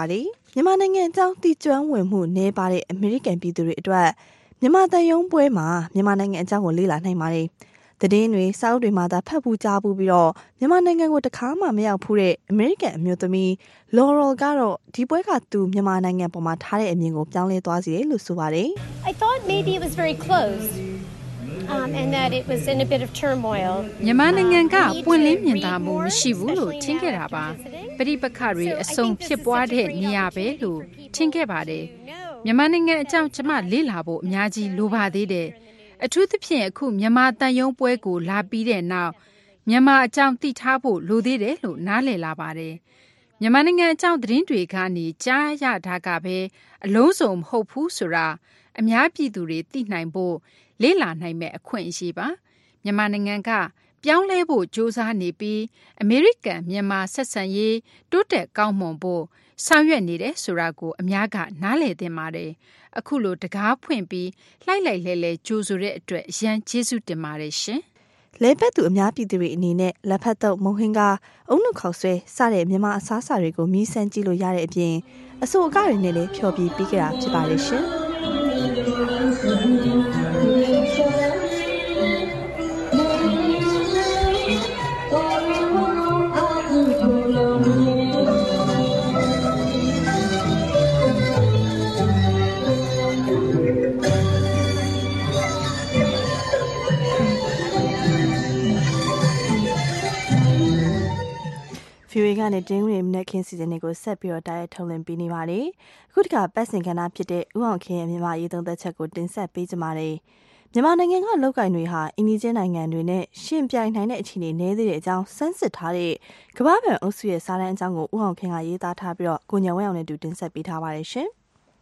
မြန်မာနိုင်ငံအကြောင်းသိကျွမ်းဝင်မှုနည်းပါးတဲ့အမေရိကန်ပြည်သူတွေအတွက်မြန်မာတန်ယုံပွဲမှာမြန်မာနိုင်ငံအကြောင်းကိုလေ့လာနိုင်ပါတယ်။သတင်းတွေစာအုပ်တွေမှာသာဖတ်ဖို့ကြားဖို့ပြီးတော့မြန်မာနိုင်ငံကိုတခါမှမရောက်ဘူးတဲ့အမေရိကန်အမျိုးသမီး Laurel ကတော့ဒီပွဲကသူမြန်မာနိုင်ငံပေါ်မှာထားတဲ့အမြင်ကိုပြောင်းလဲသွားစေတယ်လို့ဆိုပါတယ်။ I thought maybe it was very closed. Um, and that it was in a bit of turmoil. မြန်မာနိုင်ငံကပွင့်လင်းမြင်သာမှုမရှိဘူးလို့ထင်ခဲ့တာပါ။ပဋိပက္ခတွေအဆုံဖြစ်ပွားတဲ့နေရာပဲလို့ထင်ခဲ့ပါတယ်။မြန်မာနိုင်ငံအကြောင်းကျမလေ့လာဖို့အများကြီးလိုပါသေးတယ်။အထူးသဖြင့်အခုမြန်မာတန်ယုံပွဲကိုလာပြီးတဲ့နောက်မြန်မာအကြောင်းသိထားဖို့လိုသေးတယ်လို့နားလည်လာပါတယ်။မြန်မာနိုင်ငံအကြောင်းသတင်းတွေကနေကြားရတာကပဲအလုံးစုံမဟုတ်ဘူးဆိုတာအများပြည်သူတွေသိနိုင်ဖို့လေ့လာနိုင်မဲ့အခွင့်အရေးပါမြန်မာနိုင်ငံကပြောင်းလဲဖို့ကြိုးစားနေပြီးအမေရိကန်မြန်မာဆက်ဆံရေးတိုးတက်ကောင်းမွန်ဖို့ဆောင်ရွက်နေတယ်ဆိုတာကိုအများကနားလည်သင့်ပါတယ်အခုလိုတကားဖွင့်ပြီးလှိုက်လိုက်လဲလဲကြိုးဆိုတဲ့အတွက်အရန်ကျေးဇူးတင်ပါတယ်ရှင်လဲပတ်သူအများပြည်သူတွေအနေနဲ့လက်ဖက်တော့မုံဟင်းကအုံနှုတ်ခေါက်ဆွဲစတဲ့မြန်မာအစားအစာတွေကိုမြည်ဆန်းကြည့်လို့ရတဲ့အပြင်အဆိုအကတွေနဲ့လည်းဖျော်ပြပေးကြတာဖြစ်ပါတယ်ရှင်ဗီအိုအေကနေတင်းဝင်မြက်ခင်းစီစဉ်တွေကိုဆက်ပြီးတော့တိုက်ရိုက်ထုတ်လွှင့်ပေးနေပါတယ်။အခုတခါပတ်စင်ကဏ္ဍဖြစ်တဲ့ဥအောင်ခင်းရဲ့မြန်မာရေးသုံးသက်ချက်ကိုတင်ဆက်ပေးကြပါမယ်။မြန်မာနိုင်ငံကလောက်ကင်တွေဟာအင်ဒီဂျင်နိုင်ငံတွေနဲ့ရှင်ပြိုင်နိုင်တဲ့အခြေအနေနည်းသေးတဲ့အကြောင်းစမ်းစစ်ထားတဲ့ကမ္ဘာ့ဘဏ်အုပ်စုရဲ့စာတမ်းအကြောင်းကိုဥအောင်ခင်းကရေးသားထားပြီးတော့ကိုညံဝဲအောင်နဲ့တူတင်ဆက်ပေးထားပါတယ်ရှင်။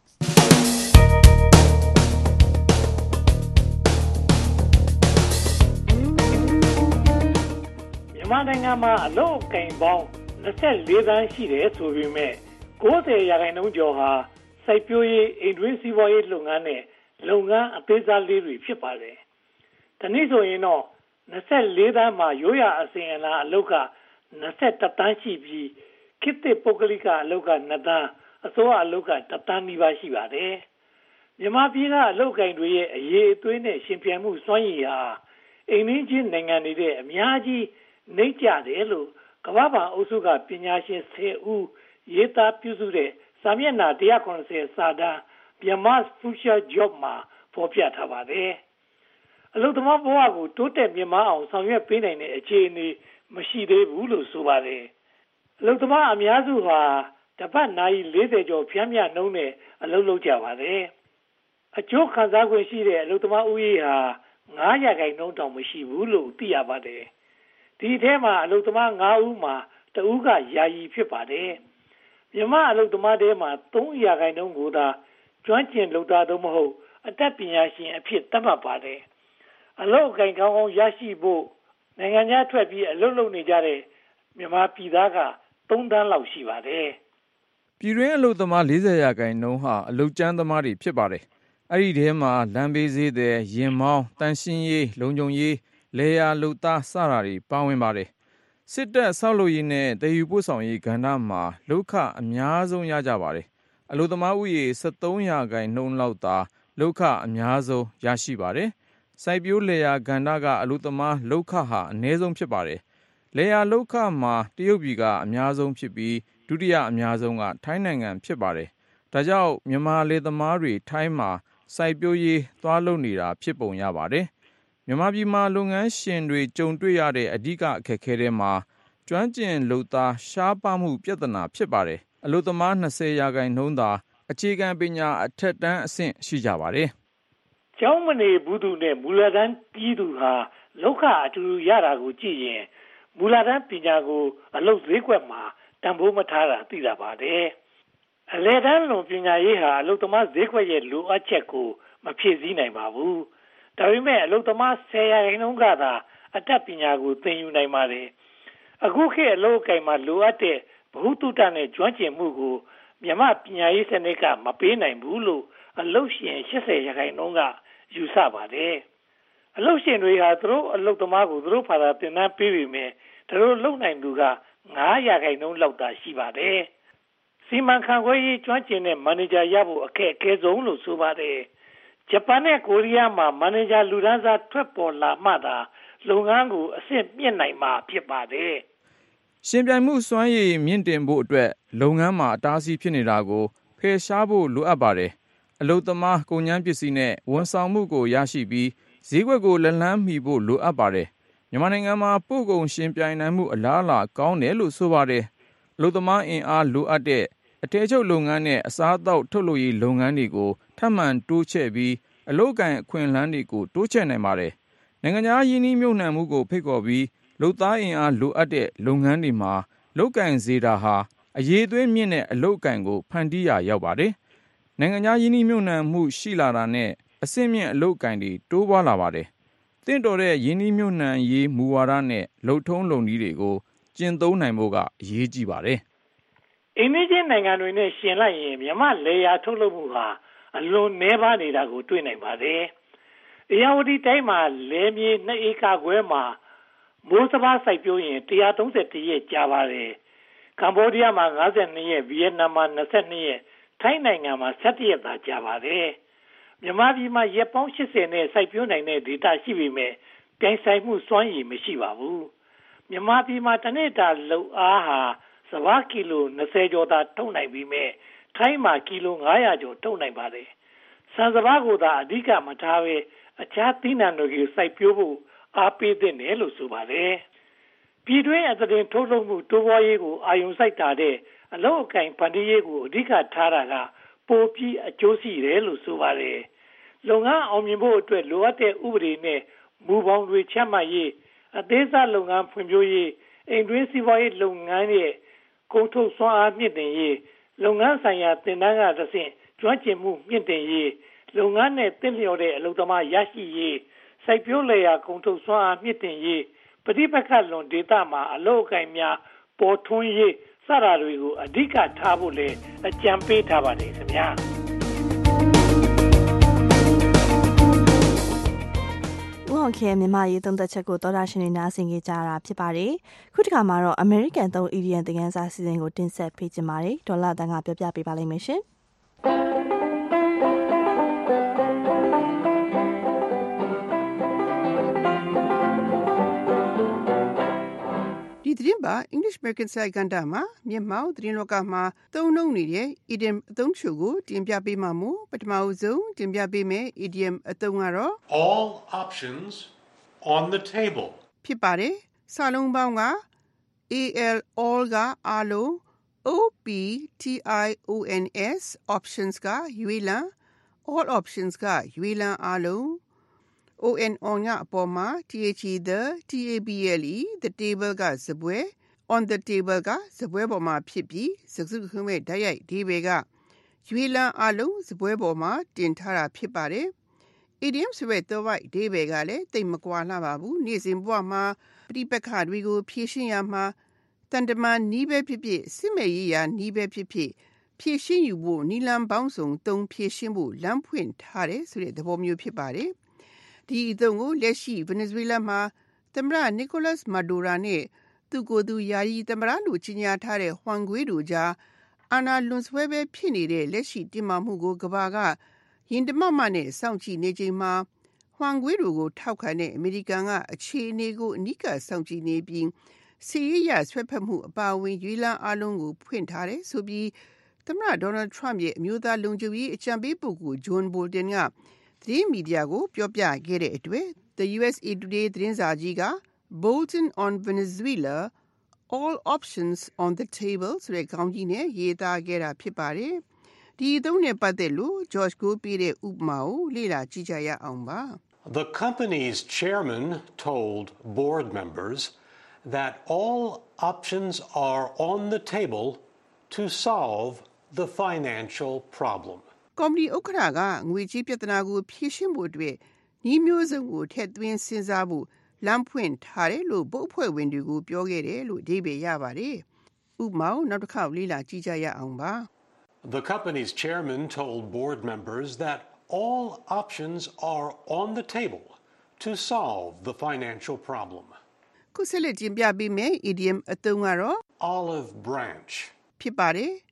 မြန်မာနိုင်ငံမှာအလုပ်အကင်ပေါင်း၂၄သန်းရှိတယ်ဆိုပေမဲ့၉၀ရာခိုင်နှုန်းကျော်ဟာစိုက်ပျိုးရေးအိမ်တွင်းစီးပွားရေးလုပ်ငန်းနဲ့လုပ်ငန်းအသေးစားလေးတွေဖြစ်ပါတယ်။ဒီနေ့ဆိုရင်တော့၂၄သန်းမှာရိုးရာအစဉ်အလာအလုပ်က၂၁သန်းရှိပြီးခေတ်သစ်ပုဂ္ဂလိကအလုပ်က၂သန်းအစိုးရအလုပ်က၁သန်းနီးပါးရှိပါတယ်။မြန်မာပြည်ကအလုပ်ကင်တွေရဲ့အရေးအသွေးနဲ့ရှင်ပြိုင်မှုစွမ်းရည်ဟာအိမ်နီးချင်းနိုင်ငံတွေတဲ့အများကြီးနှိမ့်ကြတယ်လို့ကမ္ဘာ့ဘဏ်အုပ်စုကပညာရှင်၁၀ဦးရေးသားပြုစုတဲ့စာမျက်နှာ၁၇၀စာတမ်း Myanmar's Future Job မှာဖော်ပြထားပါတယ်။အလုပ်သမားဘဝကိုတိုးတက်မြင့်မားအောင်ဆောင်ရွက်ပေးနိုင်တဲ့အခြေအနေမရှိသေးဘူးလို့ဆိုပါတယ်။အလုပ်သမားအများစုဟာတပတ်နာရီ၄၀ကျော်ဖြန်းမျှနှုန်းနဲ့အလုပ်လုပ်ကြပါတယ်။အကျိုးခံစား권ရှိတဲ့အလုပ်သမားဦးရေဟာ၅ရာခိုင်နှုန်းတောင်မရှိဘူးလို့သိရပါတယ်။ဒီထဲမှာအလုပ်သမား၅ဦးမှာတဦးကယာယီဖြစ်ပါတယ်။မြန်မာအလုပ်သမားတွေမှာ၃ရာခိုင်နှုန်းကိုသာကျွမ်းကျင်လုပ်သားတော့မဟုတ်အတတ်ပညာရှင်အဖြစ်သတ်မှတ်ပါတယ်။အလုပ်အကင်ကောင်းကောင်းရရှိဖို့နိုင်ငံခြားထွက်ပြီးအလုပ်လုပ်နေကြတဲ့မြန်မာပြည်သားက၃သန်းလောက်ရှိပါတယ်။ပြည်တွင်းအလုပ်သမား၄၀ရာခိုင်နှုန်းဟာအလုပ်ကျန်းသမားတွေဖြစ်ပါတယ်။အဲ့ဒီထဲမှာလမ်းဘေးဈေးသည်ရင်မောင်းတန်ရှင်းရေးလုံခြုံရေးလေယာလုပ်သားစတာတွေပါဝင်ပါတယ်။စစ်တပ်ဆောက်လုပ်ရေးနဲ့တည်ယူပို့ဆောင်ရေးကဏ္ဍမှာလောက်ခအများဆုံးရကြပါတယ်။အလုပ်သမားဥယေ၁၃ရာခိုင်နှုန်းလောက်သာလောက်ခအများဆုံးရရှိပါတယ်။စိုက်ပျိုးလေယာကဏ္ဍကအလုပ်သမားလောက်ခဟာအနည်းဆုံးဖြစ်ပါတယ်။လေယာလောက်ခမှာတရုတ်ပြည်ကအများဆုံးဖြစ်ပြီးဒုတိယအများဆုံးကထိုင်းနိုင်ငံဖြစ်ပါတယ်။ဒါကြောင့်မြန်မာလေသမားတွေထိုင်းမှာစိုက်ပျိုးရေးသွားလုပ်နေတာဖြစ်ပုံရပါတယ်။မြန်မာပြည်မှာလုပ်ငန်းရှင်တွေကြုံတွေ့ရတဲ့အဓိကအခက်အခဲတွေမှာကျွမ်းကျင်လုပ်သားရှားပါမှုပြဿနာဖြစ်ပါတယ်။အလုပ်သမား၂၀ရာခိုင်နှုန်းသာအခြေခံပညာအထက်တန်းအဆင့်ရှိကြပါတယ်။ကျောင်းမနေဘူးသူနဲ့မူလတန်းပြီးသူဟာလောက်ခအတူတူရတာကိုကြည့်ရင်မူလတန်းပညာကိုအလုပ်ဈေးကွက်မှာတန်ဖိုးမထားတာသိတာပါတယ်။အလယ်တန်းလွန်ပညာရေးဟာအလုပ်သမားဈေးကွက်ရဲ့လိုအပ်ချက်ကိုမဖြည့်ဆည်းနိုင်ပါဘူး။ဒါပေမဲ့အလုပ်သမား၁၀ရာခိုင်နှုန်းကသာအတတ်ပညာကိုသင်ယူနိုင်ပါတယ်။အခုခေတ်အလုပ်အကင်မှာလိုအပ်တဲ့ဗဟုသုတနဲ့ကျွမ်းကျင်မှုကိုမြန်မာပညာရေးစနစ်ကမပေးနိုင်ဘူးလို့အလုပ်ရှင်၈၀ရာခိုင်နှုန်းကယူဆပါတယ်။အလုပ်ရှင်တွေဟာသူတို့အလုပ်သမားကိုသူတို့ဘာသာသင်တန်းပေးပေမဲ့သူတို့လုပ်နိုင်သူက၅ရာခိုင်နှုန်းလောက်သာရှိပါတယ်။စီမံခန့်ခွဲရေးကျွမ်းကျင်တဲ့မန်နေဂျာရဖို့အခက်အခဲဆုံးလို့ဆိုပါတယ်ဂျပန်နဲ့ကိုရီးယားမှာမန်နေဂျာလူဒန်းစားထွက်ပေါ်လာမှသာလုပ်ငန်းကိုအဆင့်မြင့်နိုင်မှာဖြစ်ပါတယ်ရှင်ပြိုင်မှုစွမ်းရည်မြင့်တင်ဖို့အတွက်လုပ်ငန်းမှာအတားအဆီးဖြစ်နေတာကိုဖယ်ရှားဖို့လိုအပ်ပါတယ်အလုပ်သမားကုန်ကျန်းပစ္စည်းနဲ့ဝန်ဆောင်မှုကိုရရှိပြီးဈေးကွက်ကိုလက်လန်းမီဖို့လိုအပ်ပါတယ်မြန်မာနိုင်ငံမှာပို့ကုန်ရှင်ပြိုင်နိုင်မှုအလားအလာကောင်းတယ်လို့ဆိုပါတယ်အလုပ်သမားအင်အားလိုအပ်တဲ့အထည်ချုပ်လုပ်ငန်းနဲ့အစားအသောက်ထုတ်လုပ်ရေးလုပ်ငန်းတွေကိုထပ်မံတိုးချဲ့ပြီးအလုပ်အကိုင်အခွင့်အလမ်းတွေကိုတိုးချဲ့နိုင်ပါတယ်နိုင်ငံခြားယင်းနှိမ့်မြုပ်နှံမှုကိုဖိတ်ခေါ်ပြီးလုပ်သားအင်အားလိုအပ်တဲ့လုပ်ငန်းတွေမှာလုပ်ကင်စေတာဟာအရေးသွေးမြင့်တဲ့အလုပ်ကင်ကိုဖန်တီးရာရောက်ပါတယ်နိုင်ငံခြားယင်းနှိမ့်မြုပ်နှံမှုရှိလာတာနဲ့အဆင့်မြင့်အလုပ်ကင်တွေတိုးပွားလာပါတယ်တင့်တော်တဲ့ယင်းနှိမ့်မြုပ်နှံရေးမူဝါဒနဲ့လုပ်ထုံးလုပ်နည်းတွေကိုကျင့်သုံးနိုင်ဖို့ကအရေးကြီးပါတယ်အိန္ဒိယနိုင်ငံတွေနဲ့ရှင်လိုက်ရင်မြန်မာလေယာထုတ်လုပ်မှုဟာအလွန်နှဲပါနေတာကိုတွေ့နိုင်ပါတယ်။အေရဝတီတိုင်းမှာလေမြေနှစ်ဧကခွဲမှာမိုးစဘာစိုက်ပျိုးရင်one hundred thirty-oneရက်ကြာပါတယ်။ကမ္ဘောဒီးယားမှာfifty-twoရက်ဗီယက်နမ်မှာtwenty-twoရက်ထိုင်းနိုင်ငံမှာsevenရက်သာကြာပါတယ်။မြန်မာပြည်မှာရက်ပေါင်းeightyနဲ့စိုက်ပျိုးနိုင်တဲ့ဒေသရှိပေမဲ့ပြိုင်ဆိုင်မှုစွမ်းရည်မရှိပါဘူး။မြန်မာပြည်မှာတစ်နေ့တာလုပ်အားဟာစဘာကီလိုtwentyကျော်သာထုတ်နိုင်ပြီးမြဲထိုင်းမှာကီလိုfive hundredကျော်ထုတ်နိုင်ပါတယ်။စံစဘာကိုသာအဓိကမထားဘဲအခြားသီးနှံတွေကိုစိုက်ပျိုးဖို့အားပေးသင့်တယ်လို့ဆိုပါတယ်။ပြည်တွင်းအသင်းထုတ်လုပ်မှုတိုးပွားရေးကိုအာရုံစိုက်တာတဲ့အလုပ်အကင်ဖန်တီးရေးကိုအဓိကထားတာကပိုပြီးအကျိုးရှိတယ်လို့ဆိုပါတယ်။လုပ်ငန်းအောင်မြင်ဖို့အတွက်လိုအပ်တဲ့ဥပဒေနဲ့မူပေါင်းတွေချမှတ်ရေးအသေးစားလုပ်ငန်းဖွံ့ဖြိုးရေးအိမ်တွင်းစီးပွားရေးလုပ်ငန်းရဲ့ကုန်ထုတ်စွမ်းအားမြင့်တင်ရေးလုပ်ငန်းဆိုင်ရာသင်တန်းကသဖြင့်ကျွမ်းကျင်မှုမြင့်တင်ရေးလုပ်ငန်းနဲ့တင့်လျော်တဲ့အလုပ်သမားရရှိရေးစိုက်ပျိုးလယ်ယာကုန်ထုတ်စွမ်းအားမြင့်တင်ရေးပဋိပက္ခလွန်ဒေသမှာအလုပ်အကိုင်များပေါ်ထွန်းရေးစတာတွေကိုအဓိကထားဖို့လည်းအကြံပေးထားပါတယ်ခင်ဗျာဦးအောင်ခင်မြန်မာရေးသုံးသက်ချက်ကိုသောတာရှင်တွေနားဆင်ကြကြတာဖြစ်ပါတယ်။ခုတစ်ခါမှာတော့ American သုံး Idiom သင်ခန်းစာစီစဉ်ကိုတင်ဆက်ပေးကြပါမယ်။ဒေါ်လာတန်ကပြောပြပေးပါလိမ့်မယ်ရှင်။ဒီသတင်းပါ English American စာကဏ္ဍမှာမြန်မာသတင်းလောကမှာသုံးနှုန်းနေတဲ့ idiom အသုံးချို့ကိုတင်ပြပေးမှာမို့ပထမဆုံးတင်ပြပေးမယ် idiom အသုံးကတော့ all options on the table ဖြစ်ပါတယ်စာလုံးပေါင်းက al all ကအားလုံး options options ကရွေးလံ all options ကရွေးလံအားလုံးon on ကအပေါ်မှာ the the table the table ကစပွဲ on the table ကစပွဲပေါ်မှာဖြစ်ပြီးစကားစုတခုမဲ့ဓာတ်ရိုက်ဒီဘေကရွေးလန်းအလုံးစပွဲပေါ်မှာတင်ထားတာဖြစ်ပါတယ်။ idiom ဆိုတဲ့တော့ right ဒီဘေကလည်းတိတ်မကွာလှပါဘူး။နေ့စဉ်ဘဝမှာပြိပက္ခတွေကိုဖြေရှင်းရမှာတန်တမာနီးပဲဖြစ်ဖြစ်စစ်မဲ့ရေးရာနီးပဲဖြစ်ဖြစ်ဖြေရှင်းယူဖို့နီလန်ပေါင်းစုံတုံဖြေရှင်းဖို့လမ်းဖွင့်ထားတယ်ဆိုတဲ့သဘောမျိုးဖြစ်ပါတယ်။ဒီအသုံးကိုလက်ရှိ Venezuela မှာသမ္မတ Nicolas Maduro နဲ့သူကိုယ်သူယာယီသမ္မတလို့ကြီးညာထားတဲ့ Juan Guaido ကြားအာဏာလွန်ဆွဲပဲဖြစ်နေတဲ့လက်ရှိတင်မာမှုကိုကမ္ဘာကရင်တမမနဲ့စောင့်ကြည့်နေချိန်မှာ Juan Guaido ကိုထောက်ခံတဲ့အမေရိကန်ကအခြေအနေကိုအနိကစောင့်ကြည့်နေပြီးစီးရီးယားဆွဲဖက်မှုအပါအဝင်ရွေးလန်းအလုံးကိုဖွင့်ထားတယ်ဆိုပြီးသမ္မတ Donald Trump ရဲ့အမျိုးသားလုံခြုံရေးအကြံပေးပုဂ္ဂိုလ် John Bolton ကသတင်းမီဒီယာကိုပြောပြခဲ့တဲ့အတွက် The ယူ အက်စ် အေ Today သတင်းစာကြီးက Bolton on Venezuela all options on the table ဆိုတဲ့ခေါင်းကြီးနဲ့ရေးသားခဲ့တာဖြစ်ပါတယ်။ဒီအသုံးနဲ့ပတ်သက်လို့ George ကိုပေးတဲ့ဥပမာကိုလေ့လာကြည့်ကြရအောင်ပါ။ The company's chairman told board members that all options are on the table to solve the financial problem. ကော်မတီဥက္ကဋ္ဌကငွေကြေးပြဿနာကိုဖြေရှင်းဖို့အတွက်ဤမျိုးစုံကိုထည့်သွင်းစဉ်းစားဖို့လမ်းဖွင့်ထားတယ်လို့ဘုတ်အဖွဲ့ဝင်တွေကိုပြောခဲ့တယ်လို့အဓိပ္ပာယ်ရပါတယ်။ဥပမာနောက်တစ်ခါလေ့လာကြည့်ကြရအောင်ပါ။ The company's chairman told board members that all options are on the table to solve the financial problem. ခုဆက်လက်တင်ပြပေးမယ် idiom အသုံးကတော့ olive branch ဖြစ်ပါတယ်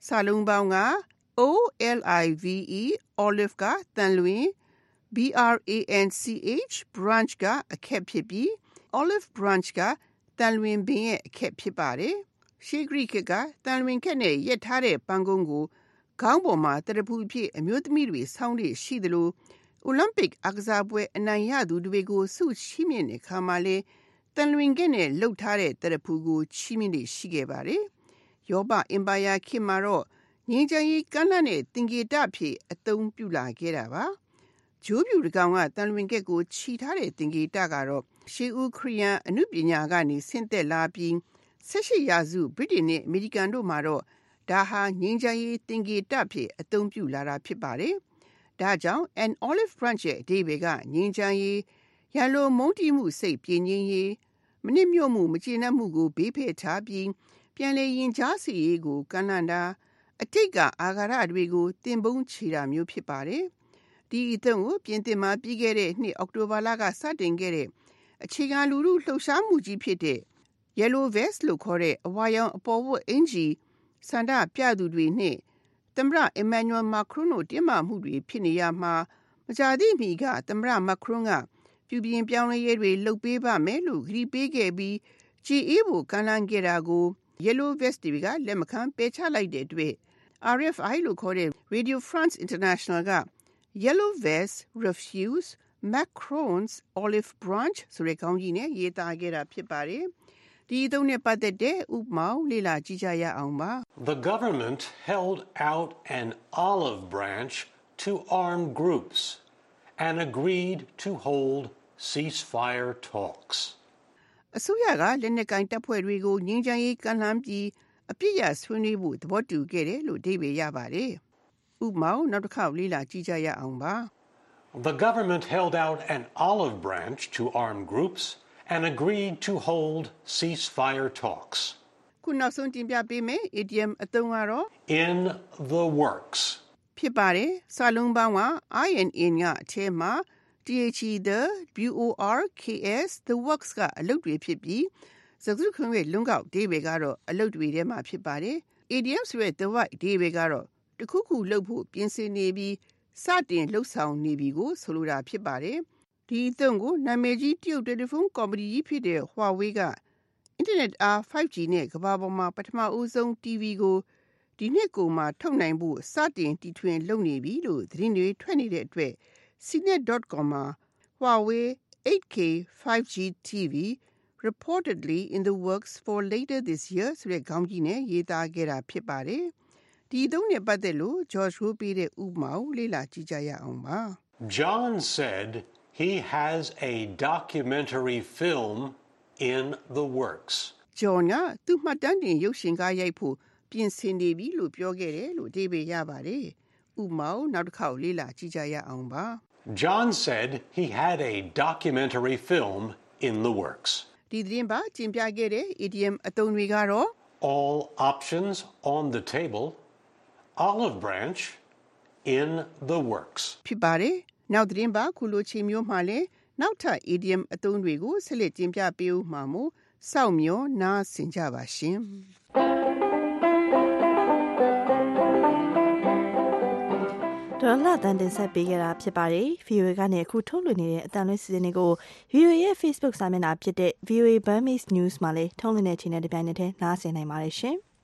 စာလုံးပေါင်းက O L I V E olive ကတန်လွင် B R A N C H branch ကအခက်ဖြစ်ပြီး olive branch ကတန်လွင်ပင်ရဲ့အခက်ဖြစ်ပါတယ်ရှေးဂရိခေတ်ကတန်လွင်ခက်နဲ့ရက်ထားတဲ့ပန်းကုန်းကိုခေါင်းပေါ်မှာတရဖူအဖြစ်အမျိုးသမီးတွေဆောင်းရရှိသလိုအိုလံပစ်အားကစားပွဲအနိုင်ရသူတွေကိုဆုချီးမြှင့်တဲ့ခါမှာလဲတန်လွင်ခက်နဲ့လှုပ်ထားတဲ့တရဖူကိုချီးမြှင့်နေရှိခဲ့ပါတယ်ယောဘအင်ပါယာခေတ်မှာတော့ငင်းချင်ကြီးကမ်းလှမ်းတဲ့တင်ကေတဖြစ်အသုံးပြုလာခဲ့တာပါဂျိုးပြူတကောင်ကတန်လွင်ကက်ကိုခြိထားတဲ့တင်ကေတကတော့ရှေးဦးခရီးယန်အနုပညာကနေဆင့်သက်လာပြီး၁၈ရာစုဗြိတိန်နဲ့အမေရိကန်တို့မှာတော့ဒါဟာငင်းချင်ကြီးတင်ကေတဖြစ်အသုံးပြုလာတာဖြစ်ပါတယ်ဒါကြောင့် an olive branch ရဲ့အဓိပ္ပာယ်ကငင်းချင်ကြီးရန်လိုမုန်းတီးမှုစိတ်ပြင်းရင်းရေးမနစ်မြို့မှုမကျေနပ်မှုကိုဘေးဖယ်ထားပြီးပြန်လေရင်ကြားစီရေးကိုကမ်းလှမ်းတာအတိတ်ကအာဃာတတွေကိုတင်ပုံးချီတာမျိုးဖြစ်ပါတယ်ဒီအသုံးကိုပြင်သစ်မှာပြီးခဲ့တဲ့နှစ်အောက်တိုဘာလကစတင်ခဲ့တဲ့အခြေခံလူထုလှုပ်ရှားမှုကြီးဖြစ်တဲ့ Yellow Vest လို့ခေါ်တဲ့အဝါရောင်အပေါ်ဝတ်အင်ဂျီစန္ဒပြသူတွေနဲ့သမ္မတ Emmanuel Macron တို့တင်းမာမှုတွေဖြစ်နေရမှာမကြာသေးမီကသမ္မတ Macron ကပြုပြင်ပြောင်းလဲရေးတွေလုပ်ပေးပါမယ်လို့ဂရုပေးခဲ့ပြီးကြေးအေးဖို့ကမ်းလှမ်းခဲ့တာကို Yellow Vest တွေကလက်မခံပယ်ချလိုက်တဲ့အတွက် R F I လို့ခေါ်တဲ့ Radio France International က Yellow Vest refuse Macron's olive branch ဆိုတဲ့ခေါင်းကြီးနဲ့ရေးသားခဲ့တာဖြစ်ပါတယ်ဒီအသုံးနဲ့ပတ်သက်တဲ့ဥပမာလေ့လာကြည့်ကြရအောင်ပါ The government held out an olive branch to armed groups and agreed to hold ceasefire talks. အစိုးရကလက်နက်ကိုင်တပ်ဖွဲ့တွေကိုငြိမ်းချမ်းရေးကမ်းလှမ်းပြီးအပြစ်ရဆွေးနွေးဖို့သဘောတူခဲ့တယ်လို့အဓိပ္ပာယ်ရပါတယ်။ဥပမာနောက်တစ်ခေါက်လေ့လာကြည့်ကြရအောင်ပါ The government held out an olive branch to armed groups and agreed to hold ceasefire talks. ခုနောက်ဆုံးတင်ပြပေးမယ် idiom အသုံးကတော့ In the works. ဖြစ်ပါတယ်။စာလုံးပေါင်းက I and in ကအထဲမှာ the the works the works ကအလုပ်တွေဖြစ်ပြီးစကားစုခွင့်ရဲ့လုံကောက်အဓိပ္ပာယ်ကတော့အလုပ်တွေထဲမှာဖြစ်ပါတယ်။ idiom ဆိုတဲ့ the word အဓိပ္ပာယ်ကတော့တစ်ခုခုလုပ်ဖို့ပြင်ဆင်နေပြီးစတင်လှုပ်ဆောင်နေပြီကိုဆိုလိုတာဖြစ်ပါတယ်။ဒီအသုံးကိုနာမည်ကြီးတရုတ်တယ်လီဖုန်းကုမ္ပဏီကြီးဖြစ်တဲ့ Huawei ကအင်တာနက်အား five G နဲ့ကမ္ဘာပေါ်မှာပထမဦးဆုံး တီဗီ ကိုဒီနှစ်ကုန်မှာထုတ်နိုင်ဖို့စတင်တီထွင်လုပ်နေပြီလို့သတင်းတွေထွက်နေတဲ့အတွက် C net dot com မှာ Huawei eight K five G T V reportedly in the works for later this year ဆိုတဲ့ခေါင်းကြီးနဲ့ရေးသားခဲ့တာဖြစ်ပါတယ်။ဒီအသုံးနဲ့ပတ်သက်လို့ George ရိုးပေးတဲ့ဥပမာကိုလေ့လာကြည့်ကြရအောင်ပါ John said he has a documentary film in the works. John ကသူ့မှတ်တမ်းတင်ရုပ်ရှင်ကားရိုက်ဖို့ပြင်ဆင်နေပြီလို့ပြောခဲ့တယ်လို့အဓိပ္ပာယ်ရပါတယ်။ဥပမာကိုနောက်တစ်ခေါက်လေ့လာကြည့်ကြရအောင်ပါ John said he had a documentary film in the works. ဒီသတင်းပါကျင်ပြခဲ့တဲ့ idiom အသုံးတွေကတော့ All options on the table, olive branch, in the works. ဖြစ်ပါတယ်။နောက်သတင်းပါခုလိုချိန်မျိုးမှာလဲနောက်ထပ် idiom အသုံးတွေကိုဆက်လက်ကျင်ပြပေးဦးမှာမို့စောင့်မျှော်နားဆင်ကြပါရှင်။ဒေါ်လာတန်တင်ဆက်ပေးကြတာဖြစ်ပါတယ်။ V O A ကနေအခုထုတ်လွှင့်နေတဲ့အတန်လွှင့်စီစဉ်တွေကို V O A ရဲ့ Facebook စာမျက်နှာဖြစ်တဲ့ V O A Burmese News မှာလည်းထုတ်လွှင့်နေတဲ့အချိန်နဲ့တပြိုင်နက်တည်းနားဆင်နိုင်ပါတယ်ရှင်။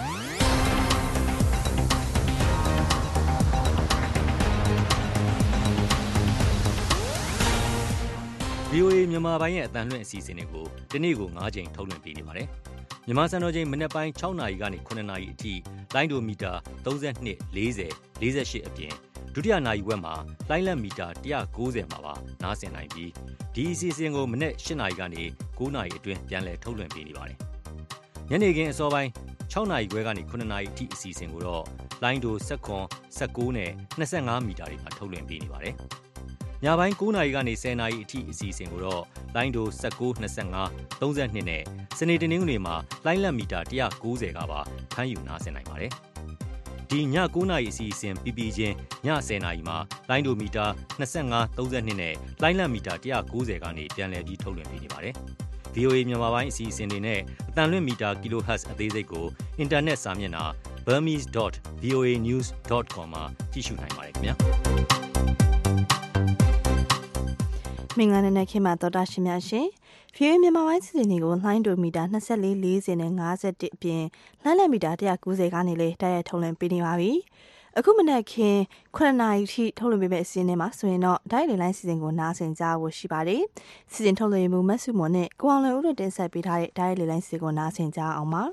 V O A မြန်မာပိုင်းရဲ့အတန်လွှင့်အစီအစဉ်တွေကိုဒီနေ့ကို၅ချိန်ထုတ်လွှင့်ပေးနေပါတယ်။မြန်မာစံတော်ချိန်မနက်ပိုင်း၆နာရီကနေ၇နာရီအထိလိုင်းဒိုမီတာ၃၂ ၄၀ ၄၈အပြင်ဒုတိယနာရီဝက်မှာလိုင်းလက်မီတာ၁၉၀မှာပါနားဆင်နိုင်ပြီးဒီအစီအစဉ်ကိုမနက်၈နာရီကနေ၉နာရီအတွင်းပြန်လည်ထုတ်လွှင့်ပေးနေပါတယ်။ညနေခင်းအစောပိုင်း၆နာရီခွဲကနေ၇နာရီအထိအစီအစဉ်ကိုတော့လိုင်းဒို၁၇ ၁၉နဲ့၂၅မီတာတွေမှာထုတ်လွှင့်ပေးနေပါတယ်။ညပိုင်း၉နာရီကနေ၁၀နာရီအထိအစီအစဉ်ကိုတော့လိုင်းဒို၁၉ ၂၅ ၃၂နဲ့စနေတနင်္ဂနွေမှာလိုင်းလက်မီတာ၁၉၀ကပါဖမ်းယူနားဆင်နိုင်ပါတယ်။ဒီည၉နာရီအစီအစဉ်ပြီးပြီးချင်းည၁၀နာရီမှာလိုင်းဒိုမီတာ၂၅ ၃၂နဲ့လိုင်းလက်မီတာ၁၉၀ကနေပြန်လည်ပြီးထုတ်လွှင့်ပေးနေပါတယ်။ V O A မြန်မာပိုင်းအစီအစဉ်တွေနဲ့အတန်လွင့်မီတာ kilohertz အသေးစိတ်ကိုအင်တာနက်စာမျက်နှာ burmese dot v o a news dot com မှာကြည့်ရှုနိုင်ပါတယ်ခင်ဗျာမင်္ဂလာနေ့ခင်ဗျာတော်တာရှင်များရှင်ဗီအိုအေမြန်မာပိုင်းစီစဉ်တွေကိုလှိုင်းဒိုမီတာနှစ်၄ ၄၀နဲ့၅၁အပြင်လှမ်းလက်မီတာ၁၉၀ကနေလေတိုက်ရိုက်ထုတ်လွှင့်ပေးနေပါပြီအခုမနက်ခင်းခုနှစ်နာရီထိထုတ်လွှင့်ပေးမယ့်အစီအစဉ်မှာဆိုရင်တော့ဒိုင်လေလိုင်းစီစဉ်ကိုနားဆင်ကြဖို့ရှိပါတယ်စီစဉ်ထုတ်လွှင့်မှုမတ်စုမွန်နဲ့ကိုအောင်လွင်ဦးတို့တင်ဆက်ပေးထားတဲ့ဒိုင်လေလိုင်းစီစဉ်ကိုနားဆင်ကြအောင်ပါ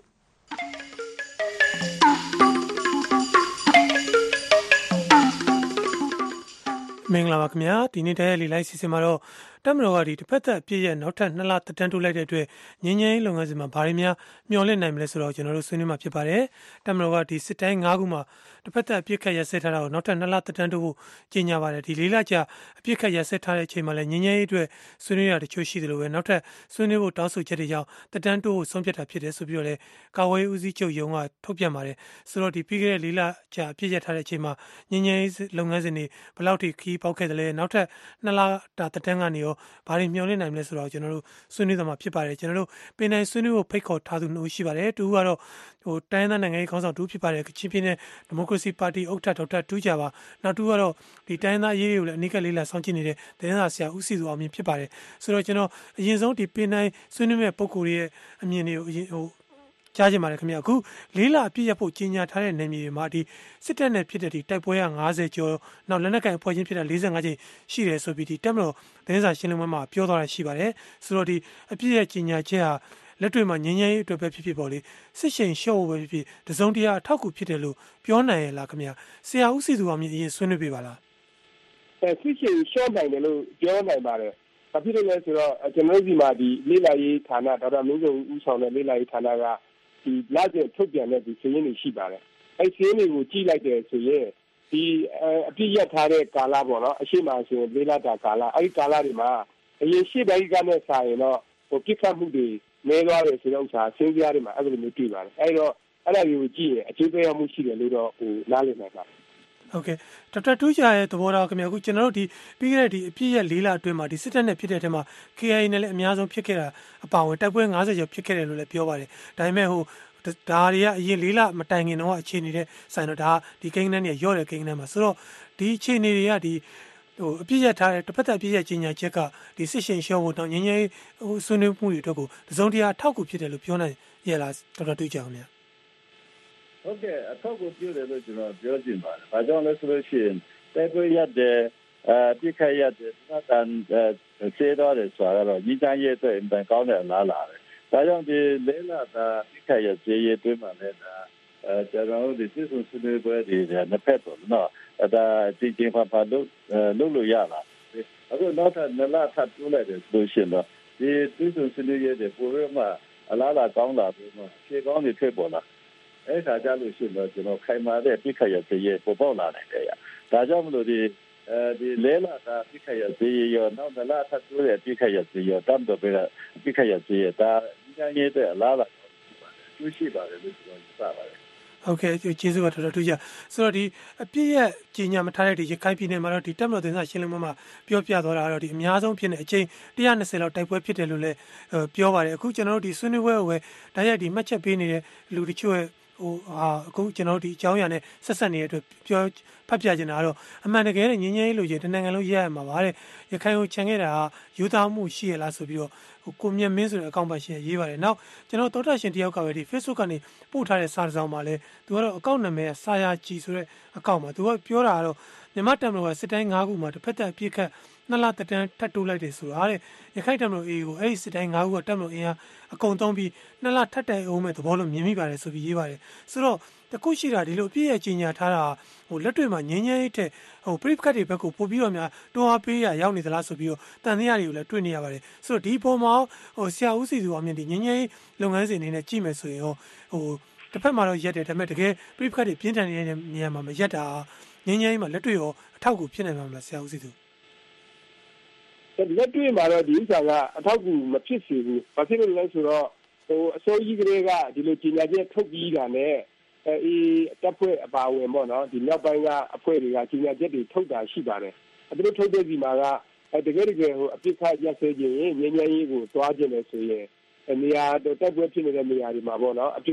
မင်္ဂလာပါခင်ဗျာဒီနေ့တည်းရဲ့လေလိုက်စီစဉ်မှာတော့တက်မတော်ကဒီတစ်ဖက်သက်ပြည့်ရဲ့နောက်ထပ်နှစ်လတက်တန်းတိုးလိုက်တဲ့အတွက်ငင်းငင်းလုပ်ငန်းစဉ်မှာဘာတွေများမျှော်လင့်နိုင်မလဲဆိုတော့ကျွန်တော်တို့ဆွေးနွေးမှာဖြစ်ပါတယ်တက်မတော်ကဒီစစ်တိုင်း၅ခုမှာတစ်ဖက်သက်အပြစ်ခတ်ရစက်ထားတာကိုနောက်ထပ်နှစ်လတက်တန်းတိုးဖို့ကြေညာပါတယ်ဒီလေးလကြာအပြစ်ခတ်ရစက်ထားတဲ့အချိန်မှာလည်းငင်းငင်းရေးအတွက်ဆွေးနွေးရတချို့ရှိတယ်လို့ပဲနောက်ထပ်ဆွေးနွေးဖို့တောင်းဆိုချက်တွေကြောင့်တက်တန်းတိုးဖို့ဆုံးဖြတ်တာဖြစ်တယ်ဆိုပြီးတော့လေကာဝေးဦးစီးချုပ်ရုံးကထုတ်ပြန်ပါတယ်ဆိုတော့ဒီပြီးခဲ့တဲ့လေးလကြာအပြစ်ရထားတဲ့အချိန်မှာငင်းငင်းလုပ်ငန်းစဉ်တွေဘယ်လောက်ထိခီးပေါက်ခဲ့တယ်လဲနောက်ထပ်နှစ်လတာတက်တန်းကနေရောဘာတွေမျှော်လင့်နိုင်မလဲဆိုတော့ကျွန်တော်တို့ဆွေးနွေးသွားမှာဖြစ်ပါတယ်ကျွန်တော်တို့ပင်တိုင်းဆွေးနွေးဖို့ဖိတ်ခေါ်ထားသူနှစ်ဦးရှိပါတယ်တူကတော့ဟိုတိုင်းသားနိုင်ငံရေးခေါင်းဆောင်တူဖြစ်ပါတယ်ကချင်ပြည်နယ်ဒီမိုကရေစီပါတီဥက္ကဋ္ဌဒေါက်တာတူးကြပါနောက်တူကတော့ဒီတိုင်းသားရေးတွေကိုလည်းအနိကလေးလာစောင့်ကြည့်နေတဲ့သတင်းစာဆရာဦးစီသူအောင်မြင်ဖြစ်ပါတယ်ဆိုတော့ကျွန်တော်အရင်ဆုံးဒီပင်တိုင်းဆွေးနွေးမဲ့ပုံကိုယ်ရဲ့အမြင်တွေကိုဟိုကြားကြပါတယ်ခင်ဗျအခုလေးလအပြည့်ရဖို့ကြီးညာထားတဲ့နေမြေတွေမှာဒီစစ်တပ်နဲ့ဖြစ်တဲ့ဒီတိုက်ပွဲက၅၀ကျော်နောက်လက်နက်ကိုင်အဖွဲ့ချင်းဖြစ်တဲ့၄၅ချိန်ရှိတယ်ဆိုပြီးဒီတက်မလို့သတင်းစာရှင်းလင်းပွဲမှာပြောသွားတာရှိပါတယ်ဆိုတော့ဒီအပြည့်ရကြီးညာချက်ဟာလက်တွေ့မှာငင်းငယ်ရေးအတွက်ပဲဖြစ်ဖြစ်ပေါ့လေစစ်ရှိန်ရှော့ဖို့ပဲဖြစ်ဖြစ်တစုံတရာအထောက်အကူဖြစ်တယ်လို့ပြောနိုင်ရလားခင်ဗျဆရာဦးစီသူအောင်မြင်အရင်ဆွေးနွေးပြပါလားအဲစစ်ရှိန်ရှော့နိုင်တယ်လို့ပြောနိုင်ပါတယ်ဘာဖြစ်လို့လဲဆိုတော့ကျွန်တော်တို့ဒီမှာဒီလေ့လာရေးဌာနဒေါက်တာမင်းစုံဦးဆောင်တဲ့လေ့လာရေးဌာနကဒီလာကျထုတ်ပြန်တဲ့ဒီစီးရင်တွေရှိပါတယ်အဲစီးရင်တွေကိုကြည့်လိုက်တယ်ဆိုရင်ဒီအပြည့်ရထားတဲ့ကာလပေါ့နော်အရှိမဆိုရင်လေးလတာကာလအဲဒီကာလတွေမှာအရင်ရှေ့ပိုင်းကနဲ့စာရင်တော့ဟိုပြစ်ခတ်မှုတွေနေသွားတယ်ဆိုတော့ဥစ္စာဆင်းရဲတွေမှာအဲ့လိုမျိုးတွေ့ပါတယ်အဲဒီတော့အဲ့ဒါမျိုးကိုကြည့်ရင်အကျိုးသက်ရောက်မှုရှိတယ်လို့တော့ဟိုနားလည်နိုင်ပါတယ်โอเคဒေါက်တာတူးချာရဲ့သဘောထားခင်ဗျာအခုကျွန်တော်တို့ဒီပြီးခဲ့တဲ့ဒီအပြည့်ရလေးလအတွင်းမှာဒီစစ်တပ်နဲ့ဖြစ်တဲ့အထက်မှာ K I A နဲ့လည်းအများဆုံးဖြစ်ခဲ့တာအပါဝင်တိုက်ပွဲ၅၀ကျော်ဖြစ်ခဲ့တယ်လို့လည်းပြောပါတယ်ဒါပေမဲ့ဟိုဒါတွေကအရင်လေးလမတိုင်ခင်တော့အခြေနေတဲ့ဆိုင်တော့ဒါဒီကိန်းနဲ့ရော့တဲ့ကိန်းနဲ့မှာဆိုတော့ဒီအခြေအနေတွေကဒီဟိုအပြည့်ရထားတဲ့တစ်ဖက်သက်အပြည့်ရကြီးညာချက်ကဒီစစ်ရှင်ရှော့ဖို့တော့ငင်းငယ်ဟိုဆွေးနွေးမှုတွေအတွက်ကိုတစုံတရာအထောက်အကူဖြစ်တယ်လို့ပြောနိုင်ရလားဒေါက်တာတူးချာခင်ဗျာဟုတ်ကဲ့အထောက်အကူပြုတယ်လို့ကျွန်တော်ပြောချင်ပါတယ်။ဘာကြောင့်လဲဆိုလို့ရှိရင်တိုက်ပွဲရတဲ့အဲပြစ်ခတ်ရတဲ့သတ်တန်စေတော့တယ်ဆိုတော့ညီတိုင်းရဲ့အတွက်အင်တန်ကောင်းတဲ့အလားလာတယ်။ဒါကြောင့်ဒီလေးလာတာပြစ်ခတ်ရစေရတွင်းမှာလည်းဒါအဲကျွန်တော်တို့ဒီစစ်စုဆွေးနွေးပွဲတွေနှစ်ဖက်တော့နော်ဒါကြည်ကြည်ဖာဖာလို့လုပ်လို့ရလား။အခုနောက်ထပ်နလထပ်တိုးလိုက်တယ်ဆိုလို့ရှိရင်တော့ဒီစစ်စုဆွေးနွေးရတဲ့ပိုရမအလားလာကောင်းလာပြီးတော့ခြေကောင်းတွေဖြစ်ပေါ်လာအဲ့ခါကြလို့ရှိရင်ကျွန်တော်ခိုင်မာတဲ့ပြစ်ခတ်ရစေရပေါ်ပေါက်လာနိုင်တယ်ရဒါကြောင့်မလို့ဒီအဲဒီလဲလာတာပြစ်ခတ်ရစေရရောနောက်နလာထပ်တိုးတဲ့ပြစ်ခတ်ရစေရတမ်တော့ပဲပြစ်ခတ်ရစေရဒါဉာဏ်ရည်တဲ့အလားလာကျူးရှိပါတယ်လို့ကျွန်တော်စပါတယ်ဟုတ်ကဲ့ကျေးဇူးပါတော်တော်တူကြဆိုတော့ဒီအပြည့်ရဲ့ကြီးညာမထားတဲ့ဒီရခိုင်ပြည်နယ်မှာတော့ဒီတက်မတော်တင်စားရှင်းလင်းပွဲမှာပြောပြသွားတာကတော့ဒီအများဆုံးဖြစ်နေအချိန်one hundred twentyလောက်တိုက်ပွဲဖြစ်တယ်လို့လည်းပြောပါတယ်အခုကျွန်တော်တို့ဒီဆွေးနွေးပွဲကိုပဲဒါရိုက်ဒီမှတ်ချက်ပေးနေတဲ့လူတချို့ရဲ့ဟိုဟာအခုကျွန်တော်တို့ဒီအကြောင်းအရာနဲ့ဆက်ဆက်နေတဲ့အတွက်ပြောဖတ်ပြချင်တာကတော့အမှန်တကယ်နဲ့ငြင်းငြင်းလို့ရင်တနင်္ဂနွေလုံးရရမှာပါတဲ့ရခိုင်ကိုခြံခဲ့တာဟာယူသားမှုရှိရလားဆိုပြီးတော့ဟိုကိုမြတ်မင်းဆိုတဲ့အကောင့်ပါရှင်ရေးပါတယ်နောက်ကျွန်တော်တော်တာရှင်တယောက်ကပဲဒီ Facebook ကနေပို့ထားတဲ့စာတစ်စောင်မှာလဲသူကတော့အကောင့်နာမည်စာယာကြည်ဆိုတဲ့အကောင့်မှာသူကပြောတာကတော့မြန်မာတမလို့ကစစ်တိုင်း၅ခုမှာတစ်ဖက်သက်အပြစ်ခတ်နှစ်လတတန်းထပ်တိုးလိုက်တယ်ဆိုတာတဲ့ရခိုင်တမလို့အေးကိုအဲ့ဒီစစ်တိုင်း၅ခုကတမလို့အင်အားအကုန်သုံးပြီးနှစ်လထပ်တိုင်အောင်မဲ့သဘောလို့မြင်မိပါတယ်ဆိုပြီးရေးပါတယ်ဆိုတော့တခုရှိတာဒီလိုအပြည့်ရဲ့ကြီးညာထားတာဟိုလက်တွေ့မှာငင်းငယ်တဲ့ဟိုပရိပကတ်တွေဘက်ကိုပို့ပြီးတော့များတွန်းအားပေးရရောက်နေသလားဆိုပြီးတော့တန်တရားတွေကိုလည်းတွေ့နေရပါတယ်ဆိုတော့ဒီပုံမှာဟိုဆရာဦးစီသူအောင်မြင်ဒီငင်းငယ်လုပ်ငန်းစဉ်အနေနဲ့ကြည့်မယ်ဆိုရင်ဟိုဟိုတစ်ဖက်မှာတော့ရက်တယ်ဒါပေမဲ့တကယ်ပရိပကတ်တွေပြင်းထန်နေတဲ့နေရာမှာမရက်တာငင်းငယ်မှာလက်တွေ့ရောအထောက်အကူဖြစ်နိုင်မှာမလားဆရာဦးစီသူလက်တွေ့မှာတော့ဒီဥစ္စာကအထောက်အကူမဖြစ်စေဘူးဘာဖြစ်လို့လဲဆိုတော့ဟိုအစိုးရကလေးကဒီလိုကြီးညာချက်ထုတ်ပြီးတာနဲ့အေးတပ်ဖွဲ့အပါဝင်ပေါ့နော်ဒီမြောက်ပိုင်းကအဖွဲ့တွေကကြီးညာချက်တွေထုတ်တာရှိပါတယ်အဲဒါထုတ်တဲ့ဒီမှာကတကယ်တကယ်ဟိုအပြစ်ခတ်ရက်စဲခြင်းငြိမ်းချမ်းရေးကိုသွားခြင်းလဲဆိုရင်နေရာတိုက်ပွဲဖြစ်နေတဲ့နေရာတွေမှာပေါ့နော်အပြစ်ခတ်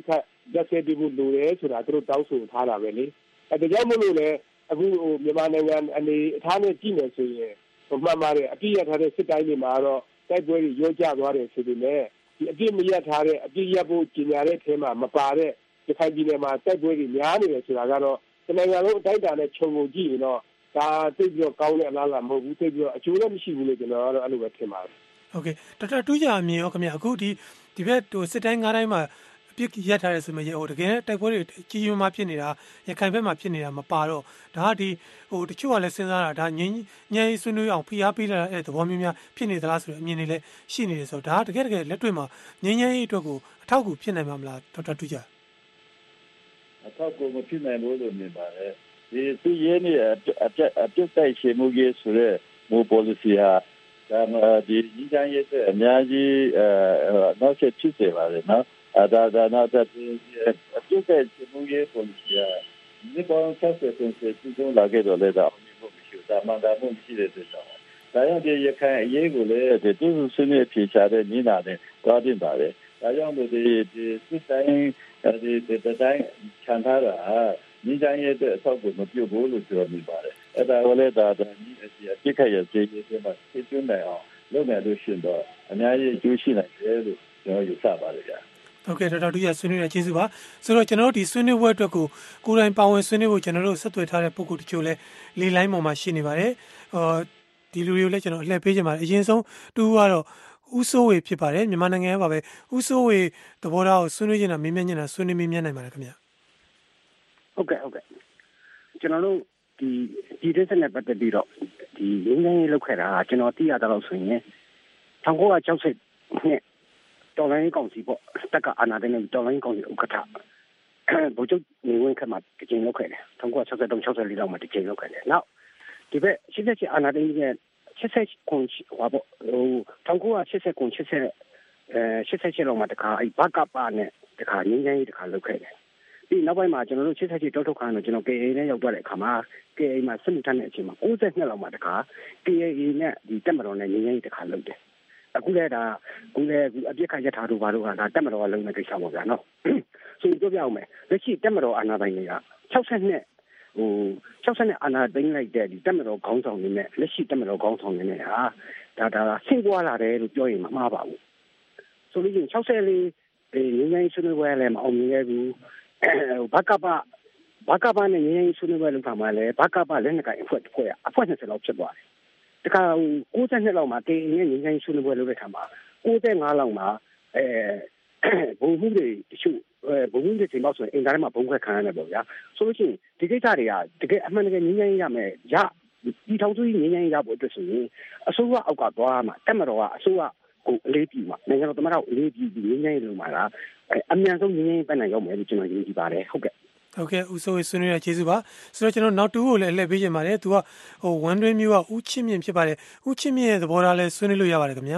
လက်ဆွဲပေးဖို့လိုတယ်ဆိုတာသူတို့တောင်းဆိုထားတာပဲလေအဲဒါကြောင့်မလို့လေအခုဟိုမြန်မာနိုင်ငံအနေအထားနဲ့ကြည့်နေဆိုရင်ဟိုမှန်ပါတယ်အပြည့်ရထားတဲ့စစ်တိုင်းတွေမှာတော့တိုက်ပွဲတွေရောကျသွားတယ်ဆိုပေမဲ့ဒီအပြည့်မရထားတဲ့အပြည့်ရဖို့ကြီးညာတဲ့အထဲမှာမပါတဲ့ဒီခိုင်ပြည်နယ်မှာတိုက်ပွဲတွေများနေတယ်ဆိုတာကတော့ဒီနိုင်ငံလုံးအတိုင်းအတာနဲ့ခြုံငုံကြည့်ရင်တော့ဒါသိပြီးတော့ကောင်းတဲ့အလားအလာမဟုတ်ဘူးသိပြီးတော့အကျိုးလည်းမရှိဘူးလို့ကျွန်တော်ကတော့အဲ့လိုပဲထင်ပါတယ်ဟုတ်ကဲ့ဒေါက်တာတူးကြအမြင်ရောခင်ဗျအခုဒီဒီဘက်ဟိုစစ်တိုင်းငါးတိုင်းမှာအပြစ်ရက်ထားတယ်ဆိုမှဟိုတကယ်တိုက်ပွဲတွေကြီးကြီးမားဖြစ်နေတာရခိုင်ဘက်မှာဖြစ်နေတာမပါတော့ဒါကဒီဟိုတချို့ကလည်းစဉ်းစားတာဒါငင်းငင်းဆွေးနွေးအောင်ဖိအားပေးလာတဲ့သဘောမျိုးများဖြစ်နေသလားဆိုတဲ့အမြင်တွေလည်းရှိနေတယ်ဆိုတော့ဒါကတကယ်တကယ်လက်တွေ့မှာငင်းငင်းရေးအတွက်ကိုအထောက်အကူဖြစ်နိုင်မှာမလားဒေါက်တာတူးကြအထောက်အကူမဖြစ်နိုင်ဘူးလို့မြင်ပါတယ်ဒီသူရင်းနေအပြတ်အပြတ်တိုက်ရှင်းမှုကြီးဆိုတဲ့မိုး policy ဟာဒါမှဒီညီတိုင်းရဲ့အများကြီးအဲနောက်ဆက်ဖြစ်စေပါတယ်နော်အဲဒါဒါနောက်တဲ့ဒီအပြတ်တိုက်ရှင်းမှုကြီး policy ဟာဒီပေါ်ဆက်ဆက်ဆက်ဆက်သုံးလာခဲ့တော့လေဒါအမြင်ဖို့မရှိဘူးဒါမှဒါမှမရှိတဲ့အတွက်ကြောင့်ဒါကြောင့်ဒီရခိုင်အရေးကိုလည်းဒီသူ့ဆွေးနွေးဖြေချတဲ့နည်းနာနဲ့သွားတင်ပါတယ်ဒါကြောင့်ဒီဒီစစ်တိုင်းဒီဒီတိုင်းချန်ထားတာညီတိုင်းရဲ့အထောက်အကူမပြုတ်ဘူးလို့ပြောမိပါတယ်အဲ့ဒါကိုလည်းဒါဒါညီအစီအပြစ်ခရစေရေးတွေမှာသိသွင်းနိုင်အောင်လုပ်မယ်လို့ရှင်တော့အများကြီးကျိုးရှိနိုင်တယ်လို့ကျွန်တော်ယူဆပါတယ်ဗျာဟုတ်ကဲ့ဒေါက်တာတူရဆွေးနွေးရကျေးဇူးပါဆိုတော့ကျွန်တော်တို့ဒီဆွေးနွေးပွဲအတွက်ကိုကိုယ်တိုင်ပါဝင်ဆွေးနွေးဖို့ကျွန်တော်တို့ဆက်သွယ်ထားတဲ့ပုံကူတချို့လည်းလေလိုင်းပေါ်မှာရှိနေပါတယ်အော်ဒီလူတွေကိုလည်းကျွန်တော်အလှည့်ပေးချင်ပါတယ်အရင်ဆုံးတူကတော့ဦးစိုးဝေဖြစ်ပါတယ်မြန်မာနိုင်ငံရဲ့ပါပဲဦးစိုးဝေသဘောထားကိုဆွေးနွေးနေတာမင်းမြန်းနေတာဆွေးနွေးမင်းမြန်းနိုင်ပါတယ်ခင်ဗျဟုတ်ကဲ့ဟုတ်ကဲ့ကျွန်တော်တို့ဒီဒီဒက်ဆက်နဲ့ပတ်သက်ပြီးတော့ဒီငင်းငင်းလောက်ခဲ့တာကျွန်တော်သိရတာလို့ဆိုရင်၁၉၆၀နှစ်တော်လိုင်းကောင်စီပေါ့တက်ကအာနာဒိုင်နဲ့တော်လိုင်းကောင်စီဥက္ကဋ္ဌဘုချုပ်နေဝင်ခါမှာတကြိမ်လောက်ခဲ့တယ်၁၉၆၃ ၆၄လောက်မှာတကြိမ်လောက်ခဲ့တယ်နောက်ဒီဘက်ရှစ်ဆက်အာနာဒိုင်ရဲ့ရှစ်ဆက်ကွန်ဟောပေါ့ဟို၁၉၈၀ကွန်၈၀အဲရှစ်ဆက်လောက်မှာတခါအဲ့ဘကပါနဲ့တခါငင်းငင်းကြီးတခါလောက်ခဲ့တယ်ဒီနောက်ပိုင်းမှာကျွန်တော်တို့ရှစ်ဆက်ချီတောက်ထုတ်ခံတော့ကျွန်တော် K A နဲ့ရောက်သွားတဲ့အခါမှာ K A မှာစစ်မှုထမ်းတဲ့အချိန်မှာ၉၂လောက်မှာတခါ K A နဲ့ဒီတက်မတော်နဲ့ငင်းငင်းကြီးတခါလုပ်တယ်အခုလည်းဒါအခုလည်းအပြစ်ခတ်ရထားတို့ဘာလို့ဟာဒါတက်မတော်ကလုံးမဲ့ကိစ္စပေါ့ဗျာနော်ဆိုပြောပြအောင်မယ်လက်ရှိတက်မတော်အာဏာပိုင်တွေက၆၂ဟို၆၂အာဏာသိမ်းလိုက်တဲ့ဒီတက်မတော်ခေါင်းဆောင်တွေနဲ့လက်ရှိတက်မတော်ခေါင်းဆောင်တွေနဲ့ဟာဒါဒါဆင့်ပွားလာတယ်လို့ပြောရင်မမှားပါဘူးဆိုလို့ရှိရင်၆၄ငင်းငင်းဆွေးနွေးပွဲလည်းမအောင်မြင်ခဲ့ဘူးဘကပဘကပနဲ့ငင်းငင်းဆွေးနွေးပွဲလုပ်တာမှလည်းဘကပလက်နက်ကိုင်အဖွဲ့တစ်ဖွဲ့အဖွဲ့၂၀လောက်ဖြစ်သွားတယ်တခါ၉၂လောက်မှာတေအင်းနဲ့ငင်းငင်းဆွေးနွေးပွဲလုပ်တဲ့အခါမှာ၉၅လောက်မှာအဲဘုံမှုတွေတချို့ဘုံမှုတွေချိန်ပေါက်ဆိုရင်အင်တာနက်မှာဘုံခွဲခံရတယ်ပေါ့ဗျာဆိုလို့ရှိရင်ဒီကိစ္စတွေကတကယ်အမှန်တကယ်ငင်းငင်းရမယ်ရဒီထောင်စုကြီးငင်းငင်းရဖို့အတွက်ဆိုရင်အစိုးရအောက်ကသွားမှာတက်မတော်ကအစိုးရကိုအလေးပြုမှာနိုင်ငံတော်သမ္မတကိုအလေးပြုပြီးငင်းငင်းလုံမှာလားအမြန်ဆုံးငင်းငင်းပတ်နိုင်ရောက်မယ်လို့ကျွန်တော်ယုံကြည်ပါတယ်ဟုတ်ကဲ့ဟုတ်ကဲ့ဦးစိုးဝေဆွေးနွေးရကျေးဇူးပါဆိုတော့ကျွန်တော်နောက်တူကိုလည်းအလှည့်ပေးချင်ပါတယ်သူကဟိုဝန်တွင်းမျိုးကဦးချစ်မြင့်ဖြစ်ပါတယ်ဦးချစ်မြင့်ရဲ့သဘောထားလဲဆွေးနွေးလို့ရပါတယ်ခင်ဗျာ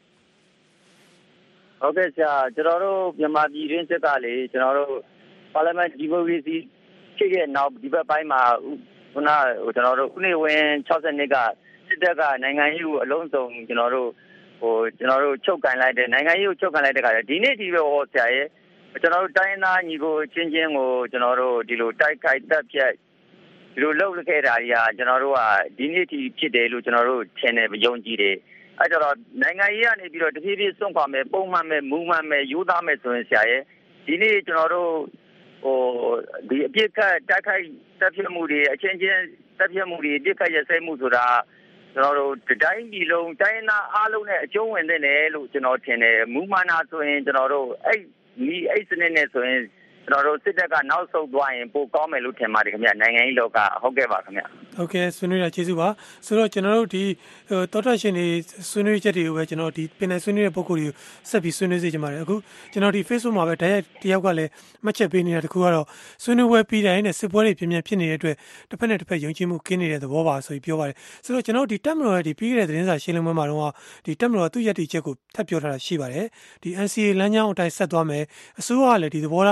ဟုတ်ကဲ့ဆရာကျွန်တော်တို့မြန်မာပြည်ရင်းစစ်ကလေကျွန်တော်တို့ပါလီမန်ဒီမိုကရေစီဖြစ်ခဲ့နောက်ဒီဘက်ပိုင်းမှာခုနဟိုကျွန်တော်တို့ခုနေဝင်၆၀နှစ်ကစစ်တပ်ကနိုင်ငံရေးကိုအလုံးစုံကျွန်တော်တို့ဟိုကျွန်တော်တို့ချုပ်ကန်လိုက်တဲ့နိုင်ငံရေးကိုချုပ်ကန်လိုက်တဲ့ခါကျဒီနေ့ဒီပဲဟောဆရာရဲ့ကျွန်တော်တို့တိုင်းသားညီကိုချင်းချင်းကိုကျွန်တော်တို့ဒီလိုတိုက်ခိုက်တပ်ဖြတ်ဒီလိုလုပ်ခဲ့တာကြီးဟာကျွန်တော်တို့ကဒီနေ့ထိဖြစ်တယ်လို့ကျွန်တော်တို့ထင်တယ်ယုံကြည်တယ်အဲကြတော့နိုင်ငံရေးကနေပြီးတော့တဖြည်းဖြည်းစွန့်ခွာမယ်ပုံမှန်မယ်မူမှန်မယ်ယူသားမယ်ဆိုရင်ဆရာရဲ့ဒီနေ့ကျွန်တော်တို့ဟိုဒီအပြစ်ခတ်တိုက်ခိုက်တပ်ဖြတ်မှုတွေအချင်းချင်းတပ်ဖြတ်မှုတွေအပြစ်ခတ်ရစဲမှုဆိုတာကျွန်တော်တို့တိုင်းပြည်လုံးတိုင်းသားအားလုံးနဲ့အကျုံးဝင်တဲ့တယ်လို့ကျွန်တော်ထင်တယ်မူမှန်တာဆိုရင်ကျွန်တော်တို့အဲ့ဒီအဲ့စနစ်နဲ့ဆိုရင်ကျွန်တော်တို့စစ်တပ်ကနောက်ဆုတ်သွားရင်ပိုကောင်းမယ်လို့ထင်ပါတယ်ခင်ဗျနိုင်ငံရေးလောကဟုတ်ကဲ့ပါခင်ဗျဟုတ်ကဲ့ဆွေးနွေးရကျေးဇူးပါဆိုတော့ကျွန်တော်တို့ဒီတောထရှင်တွေဆွေးနွေးချက်တွေကိုပဲကျွန်တော်ဒီပင်နယ်ဆွေးနွေးတဲ့ပုံကိုယ်တွေကိုဆက်ပြီးဆွေးနွေးစေချင်ပါတယ်အခုကျွန်တော်ဒီ Facebook မှာပဲဓာတ်ရိုက်တယောက်ကလည်းမှတ်ချက်ပေးနေတာတခုကတော့ဆွေးနွေးပွဲပြီးတိုင်းနဲ့စစ်ပွဲတွေပြင်းပြင်းဖြစ်နေတဲ့အတွက်တစ်ဖက်နဲ့တစ်ဖက်ယုံကြည်မှုကင်းနေတဲ့သဘောပါဆိုပြီးပြောပါတယ်ဆိုတော့ကျွန်တော်ဒီတက်မတော်ရဲ့ဒီပြီးခဲ့တဲ့သတင်းစာရှင်းလင်းပွဲမှာတော့ဒီတက်မတော်သူ့ရက်တီချက်ကိုထပ်ပြောထားတာရှိပါတယ်ဒီ N C A လမ်းကြောင်းအတိုင်းဆက်သွားမယ်အစိုးရကလည်းဒီသဘောထားအတိုင်းရှိ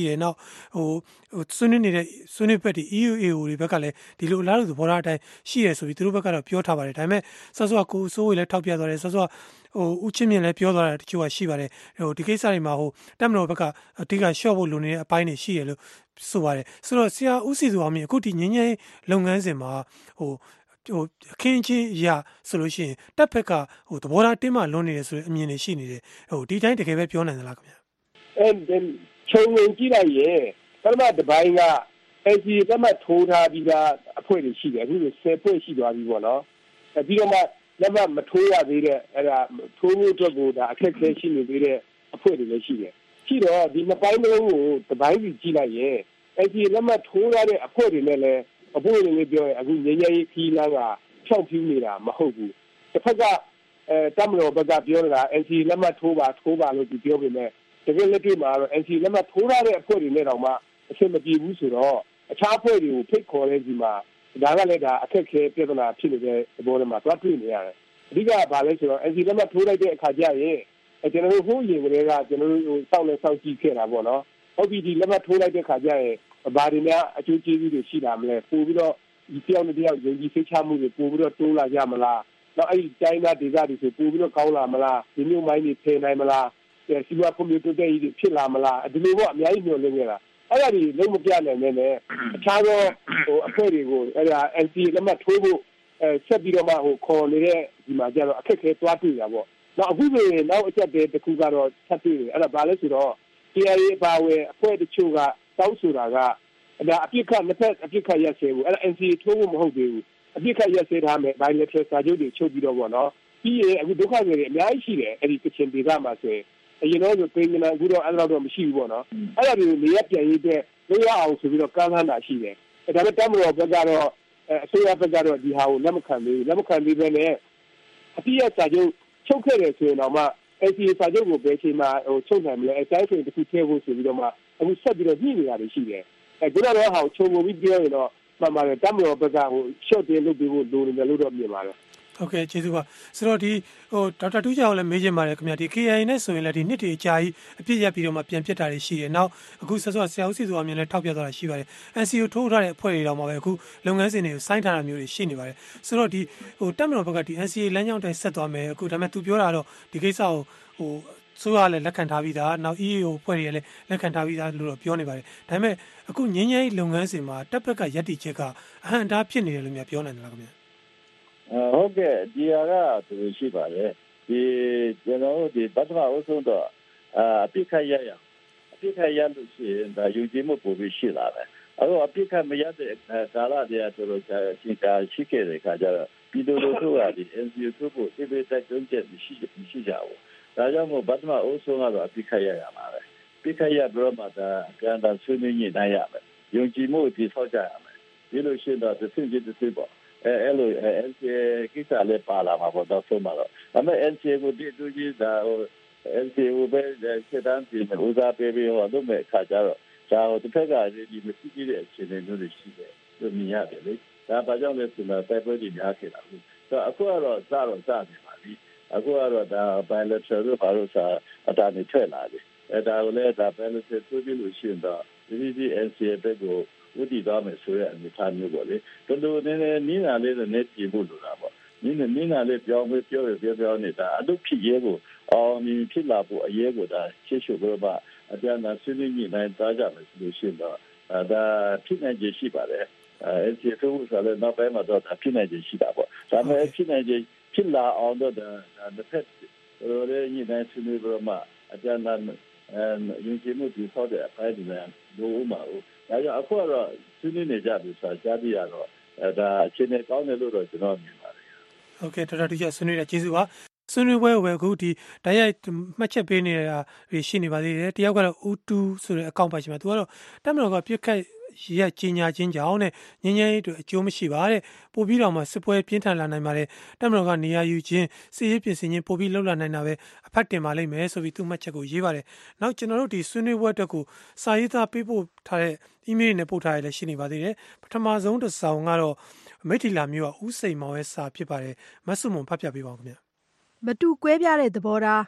တယ်နောက်ဟိုဟိုဆွေးနွေးနေတဲ့ဆွေးနွေးဘက်ဒီ E U A O တွေဘက်ကလည်းဒီလိုအလားတူသဘောထားအတိုင်းရှိရဆိုပြီးသူတို့ဘက်ကတော့ပြောထားပါတယ်ဒါပေမဲ့ဆော့ဆော့ကိုစိုးဝေလည်းထောက်ပြသွားတယ်ဆော့ဆော့ဟိုဦးချင်းမြင့်လည်းပြောသွားတာတချို့ကရှိပါတယ်ဟိုဒီကိစ္စတွေမှာဟိုတက်မတော်ဘက်ကအတိကရှော့ဖို့လိုနေတဲ့အပိုင်းတွေရှိရလို့ဆိုပါတယ်ဆိုတော့ဆရာဦးစီသူအောင်မြင့်အခုဒီငင်းငင်းလုပ်ငန်းစဉ်မှာဟိုဟိုအခင်းချင်းရဆိုလို့ရှိရင်တက်ဖက်ကဟိုသဘောထားတင်းမှလွန်နေတယ်ဆိုတဲ့အမြင်တွေရှိနေတယ်ဟိုဒီတိုင်းတကယ်ပဲပြောနိုင်သလားခင်ဗျာအဲချုံဝင်ကြည့်လိုက်ရင်ပထမတစ်ပိုင်းက N C A လက်မှတ်ထိုးထားပြီးသားအဖွဲ့တွေရှိတယ်အခုဆိုဆယ်ဖွဲ့ရှိသွားပြီပေါ့နော်အဲပြီးတော့မှလက်မှတ်မထိုးရသေးတဲ့အဲ့ဒါထိုးဖို့အတွက်ကိုဒါအခက်အခဲရှိနေသေးတဲ့အဖွဲ့တွေလည်းရှိတယ်ရှိတော့ဒီနှစ်ပိုင်းလုံးကိုတစ်ပိုင်းစီကြည့်လိုက်ရင် N C A လက်မှတ်ထိုးရတဲ့အဖွဲ့တွေနဲ့လည်းအဖို့တွေလည်းပြောရင်အခုငြိမ်းချမ်းရေးခီးလမ်းကဖြောက်ပြူးနေတာမဟုတ်ဘူးတစ်ဖက်ကအဲတမတော်ဘက်ကပြောနေတာ N C A လက်မှတ်ထိုးပါထိုးပါလို့ပြောပေမဲ့တကယ်လက်တွေ့မှာတော့ N C A လက်မှတ်ထိုးရတဲ့အဖွဲ့တွေနဲ့တောင်မှအဆင်မပြေဘူးဆိုတော့အခြားအဖွဲ့တွေကိုဖိတ်ခေါ်တဲ့ဒီမှာဒါကလည်းဒါအခက်အခဲပြဿနာဖြစ်နေတဲ့ဘောထဲမှာတွားတွေ့နေရတယ်အဓိကကဘာလဲဆိုတော့ N C A လက်မှတ်ထိုးလိုက်တဲ့အခါကျရင်ကျွန်တော်တို့ဟိုးရင်ကလေးကကျွန်တော်တို့စောင့်လဲစောင့်ကြည့်ခဲ့တာပေါ့နော်ဟုတ်ပြီဒီလက်မှတ်ထိုးလိုက်တဲ့အခါကျရင်ဘာတွေများအကျိုးကျေးဇူးတွေရှိလာမလဲပို့ပြီးတော့ဒီတယောက်နဲ့တယောက်ယုံကြည်စိတ်ချမှုတွေပို့ပြီးတော့တိုးလာကြမလားနောက်အဲ့ဒီတိုင်းသားဒေသတွေဆိုပို့ပြီးတော့ကောင်းလာမလားဒီမျိုးမိုင်းတွေဖယ်နိုင်မလားစီးပွားဖွံ့ဖြိုးတိုးတက်ရေးတွေဖြစ်လာမလားဒီလိုပေါ့အများကြီးမျှော်လင့်နေတာအဲ့ဒါတွေလုံးမပြနိုင်နဲ့နဲ့အခြားသောဟိုအဖွဲ့တွေကိုအဲ့ဒါ N C A လက်မှတ်ထိုးဖို့အဲဆက်ပြီးတော့မှဟိုခေါ်နေတဲ့ဒီမှာကျတော့အခက်ခဲသွားတွေ့တာပေါ့နောက်အခုဆိုရင်နောက်အချက်တည်းတစ်ခုကတော့ဆက်တွေ့တယ်အဲ့ဒါဘာလဲဆိုတော့ K I A ပါဝယ်အဖွဲ့တချို့ကတောင်းဆိုတာကဒါအပြစ်ခတ်နှစ်ဖက်အပြစ်ခတ်ရက်စဲဘူးအဲ့ဒါ N C A ထိုးဖို့မဟုတ်သေးဘူးအပြစ်ခတ်ရက်စဲထားမယ် bilateral စာချုပ်တွေချုပ်ပြီးတော့ပေါ့နော်ပြီးရင်အခုဒုက္ခတွေအများကြီးရှိတယ်အဲ့ဒီကချင်ဒေသမှာဆိုရင်အရင်တော့ဆိုပြင်ကနအခုတော့အဲ့လောက်တော့မရှိဘူးပေါ့နော်အဲ့ဒါတွေနေရပြန်ရေးတဲ့လို့ရအောင်ဆိုပြီးတော့ကမ်းလှမ်းတာရှိတယ်ဒါပေမဲ့တမတော်ဘက်ကတော့အစိုးရဘက်ကတော့ဒီဟာကိုလက်မခံသေးဘူးလက်မခံသေးဘဲနဲ့အပြည့်အစာချုပ်ချုပ်ခဲ့တယ်ဆိုရင်တော့မှ N C A စာချုပ်ကိုဘယ်ချိန်မှဟိုချုပ်နိုင်မလဲအတိုင်းဆိုတစ်ခုထည့်ဖို့ဆိုပြီးတော့မှအခုဆက်ပြီးတော့ညှိနေတာတွေရှိတယ်အဲဒါတော့ဟာချုပ်ဖို့ပြီးပြောရင်တော့မှန်ပါတယ်တမတော်ဘက်ကဟို short တင်လုပ်ပြီးဖို့လိုနေတယ်လို့တော့မြင်ပါတယ်ဟုတ်ကဲ့ကျေးဇူးပါဆိုတော့ဒီဟိုဒေါက်တာတူးချောင်းလည်းမေးချင်ပါတယ်ခင်ဗျာဒီ K I A နဲ့ဆိုရင်လည်းဒီနှစ်တည်းအကြာကြီးအပြစ်ရက်ပြီးတော့မှပြန်ပြစ်တာတွေရှိတယ်နောက်အခုဆက်ဆော့ဆရာဦးစီသူအမြင်လည်းထောက်ပြသွားတာရှိပါတယ် N C A ထိုးထားတဲ့အဖွဲ့တွေတောင်မှပဲအခုလုပ်ငန်းစဉ်တွေကိုစိုင်းထားတာမျိုးတွေရှိနေပါတယ်ဆိုတော့ဒီဟိုတက်မတော်ဘက်ကဒီ N C A လမ်းကြောင်းတိုင်းဆက်သွားမယ်အခုဒါပေမဲ့သူပြောတာတော့ဒီကိစ္စကိုဟိုဆိုရလည်းလက်ခံထားပြီးသားနောက် E A O ဖွဲ့တွေလည်းလက်ခံထားပြီးသားလို့တော့ပြောနေပါတယ်ဒါပေမဲ့အခုငင်းငယ်လုပ်ငန်းစဉ်မှာတက်ဘက်ကရပ်တည်ချက်ကအဟံတားဖြစ်နေတယ်လို့များပြောနိုင်တယ်လားခင်ဗျာဟုတ်ကဲ့ဒီဟာကသူရှိပါတယ်ဒီကျွန်တော်တို့ဒီပတ်သက်အုပ်စုတော့အပိခတ်ရရအပိခတ်ရလို့ရှိရင်ဒါယူကြည်မှုပိုပြီးရှိလာတယ်အခုအပိခတ်မရတဲ့ကာလတည်းကတို့ရှင်းတာရှိခဲ့တဲ့ခါကျတော့ပြည်သူတို့ကဒီ N C A ကိုပို့ဒီပဲတက်ကြုံချက်ရှိရှိကြဘူးဒါကြောင့်မို့ပတ်သက်အုပ်စုကတော့အပိခတ်ရရမှာပဲအပိခတ်ရပြီးတော့မှဒါကန်တာဆွေးနွေးညှိနှိုင်းရမယ်ယုံကြည်မှုဒီဆောက်ကြရမယ်ဒီလိုရှိတော့တစ်ဆင့်ချင်းတစ်ဆင့်ပေါ့အဲအဲ့လို N C A ကိစ္စလည်းပါလာမှာပေါ့တော့ဆုံးမှာတော့ဒါပေမဲ့ N C A ကိုဒီတူကြီးဒါဟို N C A ကိုပဲစစ်တမ်းပြင်ဦးစားပေးပြီးဟောလုပ်မဲ့အခါကျတော့ဒါဟိုတစ်ဖက်ကဒီမရှိကြည့်တဲ့အခြေအနေမျိုးတွေရှိတယ်လို့မြင်ရတယ်လေဒါဘာကြောင့်လဲဆိုတော့တိုက်ပွဲတွေများခဲ့တာဟုတ်ဆိုတော့အခုကတော့စတော့စနေပါပြီအခုကတော့ဒါ bilateral လို့ဘာလို့ဆိုအတားနေထွက်လာတယ်အဲဒါကိုလည်းဒါ bilateral ဆိုပြီးလို့ရှိရင်တော့ဒီဒီ N C A ဘက်ကိုဥတီသွားမယ်ဆိုရအနေထားမျိုးပေါ့လေတော်တော်နည်းနည်းနင်းလာလေးနဲ့နေပြည်ဖို့လိုတာပေါ့နင်းနင်းလာလေးပြောင်းပြီးပြောရပြောပြောနေတာအလုပ်ဖြစ်ရဲကိုအောင်မြင်ဖြစ်လာဖို့အရေးကိုဒါရှေ့ရှုပြီးတော့အပြန်အဆွေးနွေးညှိနှိုင်းသားကြမယ်ဆိုလို့ရှိရင်တော့ဒါဖြစ်နိုင်ခြေရှိပါတယ်အဲ C F O ဆိုလည်းနောက်ပိုင်းမှာတော့ဖြစ်နိုင်ခြေရှိတာပေါ့ဒါပေမဲ့ဖြစ်နိုင်ခြေဖြစ်လာအောင်တော့ဒါတစ်ဖက်ရိုးရဲညှိနှိုင်းဆွေးနွေးပြီးတော့အပြန်အယဉ်ကျေးမှုတည်ဆောက်တဲ့အပိုင်းတွေလိုဦးမှာဦးဒါကြောင့်အခုကတော့ဆွေးနွေးနေကြပြီဆိုတာကြားသိရတော့ဒါအခြေအနေကောင်းတယ်လို့တော့ကျွန်တော်မြင်ပါတယ်ဟုတ်ကဲ့ဒေါက်တာတူချာဆွေးနွေးတာကျေးဇူးပါဆွေးနွေးပွဲကိုပဲအခုဒီတိုက်ရိုက်မှတ်ချက်ပေးနေတာရှိနေပါသေးတယ်တယောက်ကတော့ဦးတူဆိုတဲ့အကောင့်ပါရှိမှာသူကတော့တက်မတော်ကပြစ်ခတ်ရကြီးညာချင်းကြောင့်နဲ့ငင်းငယ်ရေးတို့အကျိုးမရှိပါတဲ့ပို့ပြီးတော့မှစစ်ပွဲပြင်းထန်လာနိုင်ပါတယ်တက်မတော်ကနေရာယူခြင်းစစ်ရေးပြင်ဆင်ခြင်းပို့ပြီးလှုပ်လာနိုင်တာပဲအဖက်တင်ပါလိမ့်မယ်ဆိုပြီးသူ့မှတ်ချက်ကိုရေးပါတယ်နောက်ကျွန်တော်တို့ဒီဆွေးနွေးပွဲအတွက်ကိုစာရေးသားပေးပို့ထားတဲ့ email နဲ့ပို့ထားရလည်းရှိနေပါသေးတယ်ပထမဆုံးတစ်စောင်ကတော့မိထီလာမျိုးကဦးစိန်မောင်ရဲ့စာဖြစ်ပါတယ်မဆုမွန်ဖတ်ပြပေးပါဦးခင်ဗျမတူကွဲပြားတဲ့သဘောထား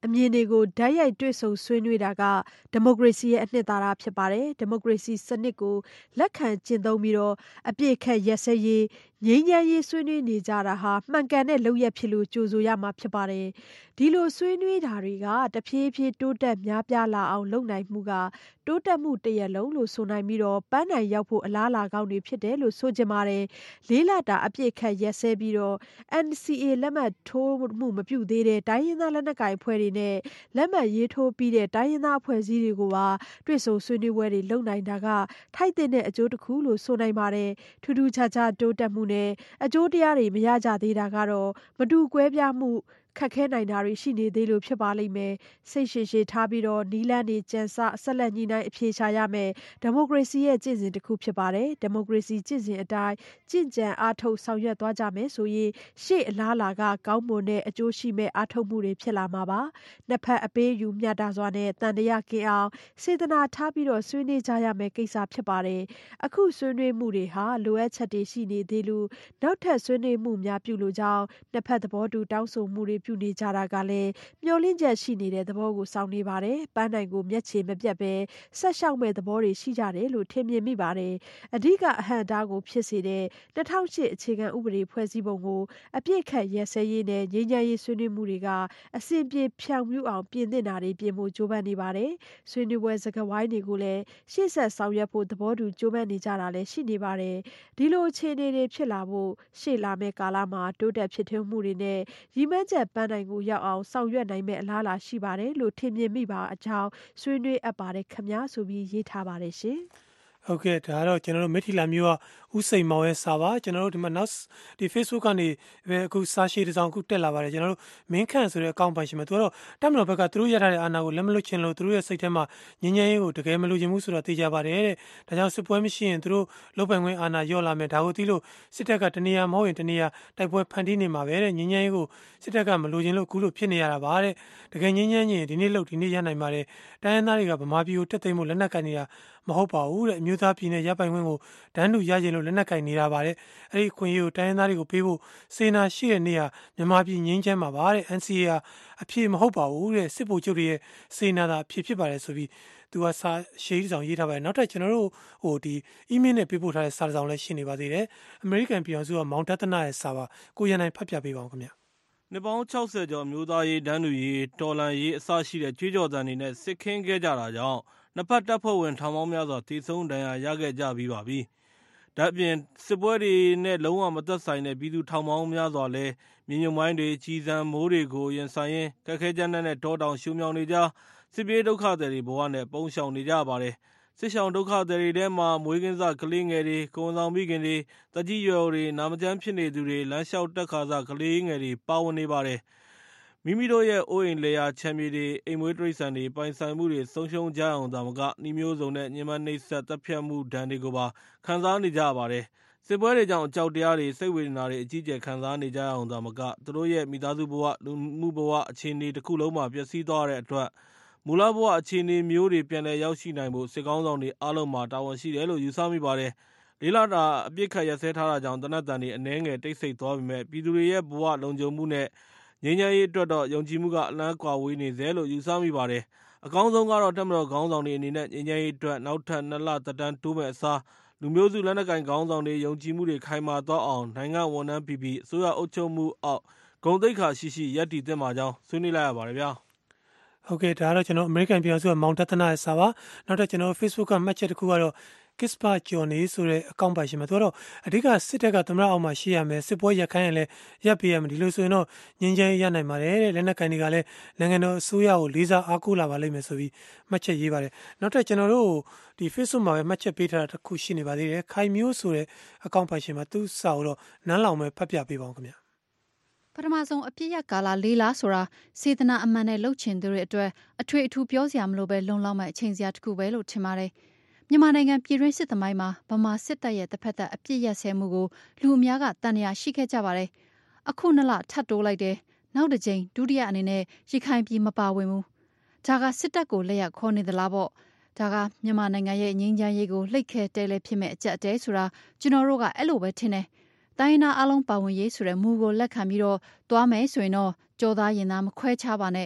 အမြင်တွေကိုဓာတ်ရိုက်တွေ့ဆုံဆွေးနွေးတာကဒီမိုကရေစီရဲ့အနှစ်သာရဖြစ်ပါတယ်ဒီမိုကရေစီစနစ်ကိုလက်ခံကျင့်သုံးပြီးတော့အပြည့်ခက်ရက်စက်ရေးငြိမ်းချမ်းရေးဆွေးနွေးနေကြတာဟာမှန်ကန်တဲ့လုပ်ရက်ဖြစ်လို့ကြိုဆိုရမှာဖြစ်ပါတယ်ဒီလိုဆွေးနွေးတာတွေကတဖြည်းဖြည်းတိုးတက်များပြားလာအောင်လုပ်နိုင်မှုကတိုးတက်မှုတရက်လုံးလို့ဆိုနိုင်ပြီးတော့ပန်းနိုင်ရောက်ဖို့အလားအလာကောင်းတွေဖြစ်တယ်လို့ဆိုချင်ပါတယ်လေးလတာအပြည့်ခက်ရက်စဲပြီးတော့ N C A လက်မှတ်ထိုးမှုမပြုသေးတဲ့တိုင်းရင်းသားလက်နက်ကိုင်အဖွဲ့တွေနဲ့လက်မှတ်ရေးထိုးပြီးတဲ့တိုင်းရင်းသားအဖွဲ့အစည်းတွေကိုပါတွေ့ဆုံဆွေးနွေးပွဲတွေလုပ်နိုင်တာကထိုက်တဲ့အကျိုးတစ်ခုလို့ဆိုနိုင်ပါတယ်ထူးထူးခြားခြားတိုးတက်မှုနဲ့အကျိုးတရားတွေမရကြသေးတာကတော့မတူကွဲပြားမှုခက်ခဲနိုင်တာတွေရှိနေသေးလို့ဖြစ်ပါလိမ့်မယ်စိတ်ရှည်ရှည်ထားပြီးတော့နီလန်းနေကြံစဆက်လက်ညီနိုင်အပြေရှာရမယ်ဒီမိုကရေစီရဲ့ကျင့်စဉ်တစ်ခုဖြစ်ပါတယ်ဒီမိုကရေစီကျင့်စဉ်အတိုင်းကျင့်ကြံအားထုတ်ဆောင်ရွက်သွားကြမယ်ဆိုရင်ရှေ့အလားအလာကကောင်းမွန်တဲ့အကျိုးရှိမဲ့အားထုတ်မှုတွေဖြစ်လာမှာပါနှစ်ဖက်အပေးယူမျှတစွာနဲ့တန်တရားကင်းအောင်စေတနာထားပြီးတော့ဆွေးနွေးကြရမယ်ကိစ္စဖြစ်ပါတယ်အခုဆွေးနွေးမှုတွေဟာလိုအပ်ချက်တွေရှိနေသေးလို့နောက်ထပ်ဆွေးနွေးမှုများပြုလို့ကြောင်းနှစ်ဖက်သဘောတူတောင်းဆိုမှုတွေပြုနေကြတာကလည်းမျှော်လင့်ချက်ရှိနေတဲ့သဘောကိုစောင့်နေပါတယ်ပန်းနိုင်ကိုမျက်ခြေမပြတ်ပဲဆက်ရှောက်မဲ့သဘောတွေရှိကြတယ်လို့ထင်မြင်မိပါတယ်အဓိကအဟန့်အတားကိုဖြစ်စေတဲ့၂၀၀၈အခြေခံဥပဒေဖွဲ့စည်းပုံကိုအပြည့်ခက်ရက်စဲရေးနဲ့ငြိမ်းချမ်းရေးဆွေးနွေးမှုတွေကအစဉ်ပြေဖြောင်မြူအောင်ပြင်သင့်တာတွေပြင်ဖို့ကြိုးပမ်းနေပါတယ်ဆွေးနွေးပွဲစကားဝိုင်းတွေကိုလည်းရှေ့ဆက်ဆောင်ရွက်ဖို့သဘောတူကြိုးပမ်းနေကြတာလည်းရှိနေပါတယ်ဒီလိုအခြေအနေတွေဖြစ်လာဖို့ရှေ့လာမယ့်ကာလမှာတိုးတက်ဖြစ်ထွန်းမှုတွေနဲ့ရည်မှန်းချက်ပန်းနိုင်ကိုရောက်အောင်ဆောင်ရွက်နိုင်မယ့်အလားအလာရှိပါတယ်လို့ထင်မြင်မိပါအကြောင်းဆွေးနွေးအပ်ပါတယ်ခင်ဗျာဆိုပြီးရေးထားပါတယ်ရှင်ဟုတ်ကဲ့ဒါကတော့ကျွန်တော်တို့မိထီလာမျိုးကဥစိန်မောင်ရဲ့စာပါကျွန်တော်တို့ဒီမှာနောက်ဒီ Facebook ကနေအခုစာရှည်တစ်စောင်အခုတက်လာပါတယ်ကျွန်တော်တို့မင်းခန့်ဆိုတဲ့အကောင့်ပိုင်ရှင်မှာသူကတော့တက်မတော်ဘက်ကသူတို့ရထားတဲ့အာဏာကိုလက်မလွတ်ချင်လို့သူတို့ရဲ့စိတ်ထဲမှာငြင်းငြင်းရေးကိုတကယ်မလိုချင်ဘူးဆိုတော့သိကြပါတယ်တဲ့ဒါကြောင့်စစ်ပွဲမရှိရင်သူတို့လုတ်ပိုင်ခွင့်အာဏာရော့လာမယ်ဒါကိုသိလို့စစ်တပ်ကတနေရာမဟုတ်ရင်တနေရာတိုက်ပွဲဖန်တီးနေမှာပဲတဲ့ငြင်းငြင်းရေးကိုစစ်တပ်ကမလိုချင်လို့အခုလိုဖြစ်နေရတာပါတဲ့တကယ်ငြင်းငြင်းရင်ဒီနေ့လုတ်ဒီနေ့ရနိုင်ပါတယ်တိုင်းရင်းသားတွေကဗမာပြည်ကိုတက်သိမ်းဖို့လက်နက်ကင်နေတာမဟုတ်ပါဘူးတဲ့အမျိုးသားပြည်နယ်ရပ်ပိုင်ခွင့်ကိုဒန်းတူရရင်လို့လက်နက်ကင်နေတာပါတဲ့အဲ့ဒီခွင့်ရေးကိုတိုင်းရင်းသားတွေကိုပေးဖို့စေနာရှိတဲ့နေရာမြန်မာပြည်ငြိမ်းချမ်းမှာပါတဲ့ N C A အဖြစ်မဟုတ်ပါဘူးတဲ့စစ်ဗိုလ်ချုပ်တွေရဲ့စေနာသာအဖြစ်ဖြစ်ပါတယ်ဆိုပြီးသူကစာရှေးဆောင်ရေးထားပါတယ်နောက်ထပ်ကျွန်တော်တို့ဟိုဒီ email နဲ့ပေးပို့ထားတဲ့စာဆောင်လည်းရှိနေပါသေးတယ်အမေရိကန်ပြည်အောင်စုကမောင်တသနာရဲ့စာပါကိုရန်နိုင်ဖတ်ပြပေးပါဦးခင်ဗျနှစ်ပေါင်း၆၀ကျော်မျိုးသားရေးဒန်းတူရေးတော်လန်ရေးအစရှိတဲ့ကြွေးကြော်သံတွေနဲ့စစ်ခင်းခဲ့ကြတာကြောင့်နှစ်ဖက်တပ်ဖွဲ့ဝင်ထောင်ပေါင်းများစွာတေဆုံးဒဏ်ရာရခဲ့ကြပြီးပါပြီ။ဒါ့အပြင်စစ်ပွဲတွေနဲ့လုံးဝမသက်ဆိုင်တဲ့ပြည်သူထောင်ပေါင်းများစွာလည်းမြေမြုပ်မိုင်းတွေကြီးစံမိုးတွေကိုရင်ဆိုင်ရင်းကက်ခဲကြမ်းတဲ့တောတောင်ရှုံမြောင်နေကြစစ်ပြေးဒုက္ခသည်တွေဘဝနဲ့ပုံရှောင်နေကြပါတယ်။စစ်ရှောင်ဒုက္ခသည်တွေထဲမှာမွေးကင်းစကလေးငယ်တွေကိုယ်ဆောင်မိခင်တွေတကြီးရွယ်တွေနာမကျန်းဖြစ်နေသူတွေလမ်းလျှောက်တက်ခါစကလေးငယ်တွေပါဝင်နေပါတယ်။မိမိတို့ရဲ့အိုးအိမ်လယ်ယာခြံမြေတွေအိမ်မွေးတိရစ္ဆာန်တွေပိုင်ဆိုင်မှုတွေဆုံးရှုံးကြအောင်သာမကနှီးမျိုးစုံနဲ့ညှဉ်းပန်းနှိပ်စက်တပ်ဖြတ်မှုဒဏ်တွေကိုပါခံစားနေကြရပါတယ်။စစ်ပွဲတွေကြောင့်အကြောက်တရားတွေစိတ်ဝေဒနာတွေအကြီးအကျယ်ခံစားနေကြအောင်သာမကသူတို့ရဲ့မိသားစုဘဝလူမှုဘဝအခြေအနေတစ်ခုလုံးမှာပျက်စီးသွားတဲ့အတွက်မူလဘဝအခြေအနေမျိုးတွေပြန်လည်ရောက်ရှိနိုင်ဖို့စစ်ကောင်းဆောင်တွေအားလုံးမှာတာဝန်ရှိတယ်လို့ယူဆမိပါတယ်။လေးလတာအပြစ်ခတ်ရစဲထားတာကြောင့်တနတ်တန်တွေအနှဲငယ်တိတ်ဆိတ်သွားပြီမဲ့ပြည်သူတွေရဲ့ဘဝလုံခြုံမှုနဲ့ငြိမ်းချမ်းရေးအတွက်တော့ယုံကြည်မှုကအလန်းကွာဝေးနေစေလို့ယူဆမိပါတယ်။အကောင်းဆုံးကတော့တက်မတော်ခေါင်းဆောင်တွေအနေနဲ့ငြိမ်းချမ်းရေးအတွက်နောက်ထပ်နှစ်လသက်တမ်းတိုးမဲ့အစားလူမျိုးစုလက်နက်ကိုင်ခေါင်းဆောင်တွေယုံကြည်မှုတွေခိုင်မာတော့အောင်နိုင်ငံဝန်ထမ်းပြည်ပြည်အစိုးရအုပ်ချုပ်မှုအောက်ဂုဏ်သိက္ခာရှိရှိရပ်တည်သင့်ပါကြောင်းဆွေးနွေးလိုက်ရပါတယ်ဗျာ။ဟုတ်ကဲ့ဒါကတော့ကျွန်တော်အမေရိကန်ပြည်အောင်စုကမောင်တသနာရဲ့စာပါနောက်ထပ်ကျွန်တော် Facebook ကမှတ်ချက်တစ်ခုကတော့ Kispa Johnny ဆိုတဲ့အကောင့်ပိုင်ရှင်မှာသူကတော့အဓိကစစ်တပ်ကသမ္မတအောက်မှာရှိရမယ်စစ်ပွဲရခိုင်းရင်လည်းရပ်ပေးရမယ်ဒီလိုဆိုရင်တော့ငြင်းချမ်းရနိုင်ပါတယ်တဲ့လက်နက်ကန်တွေကလည်းနိုင်ငံတော်အစိုးရကိုလေးစားအားကိုးလာပါလိမ့်မယ်ဆိုပြီးမှတ်ချက်ရေးပါတယ်နောက်ထပ်ကျွန်တော်တို့ဒီ Facebook မှာပဲမှတ်ချက်ပေးထားတာတစ်ခုရှိနေပါသေးတယ်ခိုင်မျိုးဆိုတဲ့အကောင့်ပိုင်ရှင်မှာသူစာကိုတော့နန်းလောင်ပဲဖတ်ပြပေးပါဦးခင်ဗျာပထမဆုံးအပြည့်ရကာလလေးလားဆိုတာစေတနာအမှန်နဲ့လှုပ်ချင်သူတွေအတွက်အထွေအထူးပြောစရာမလိုပဲလုံလောက်မဲ့အချိန်စရာတစ်ခုပဲလို့ထင်ပါတယ်မြန်မာနိုင်ငံပြည်တွင်းစစ်သမိုင်းမှာဗမာစစ်တပ်ရဲ့တစ်ဖက်သက်အပြစ်ရဆဲမှုကိုလူအများကတန်ရာရှိခဲ့ကြပါတယ်။အခုနှစ်လထပ်တိုးလိုက်တယ်။နောက်တစ်ကြိမ်ဒုတိယအနေနဲ့ရခိုင်ပြည်မပါဝင်ဘူး။ဒါကစစ်တပ်ကိုလက်ရခေါ်နေသလားပေါ့။ဒါကမြန်မာနိုင်ငံရဲ့ငြိမ်းချမ်းရေးကိုလှိတ်ခဲတဲလဲဖြစ်မဲ့အကြက်အတဲဆိုတာကျွန်တော်တို့ကအဲ့လိုပဲထင်တယ်။တိုင်းနာအလုံးပါဝင်ရေးဆိုတဲ့မူကိုလက်ခံပြီးတော့တွားမယ်ဆိုရင်တော့ကြောသားရင်သားမခွဲခြားပါနဲ့။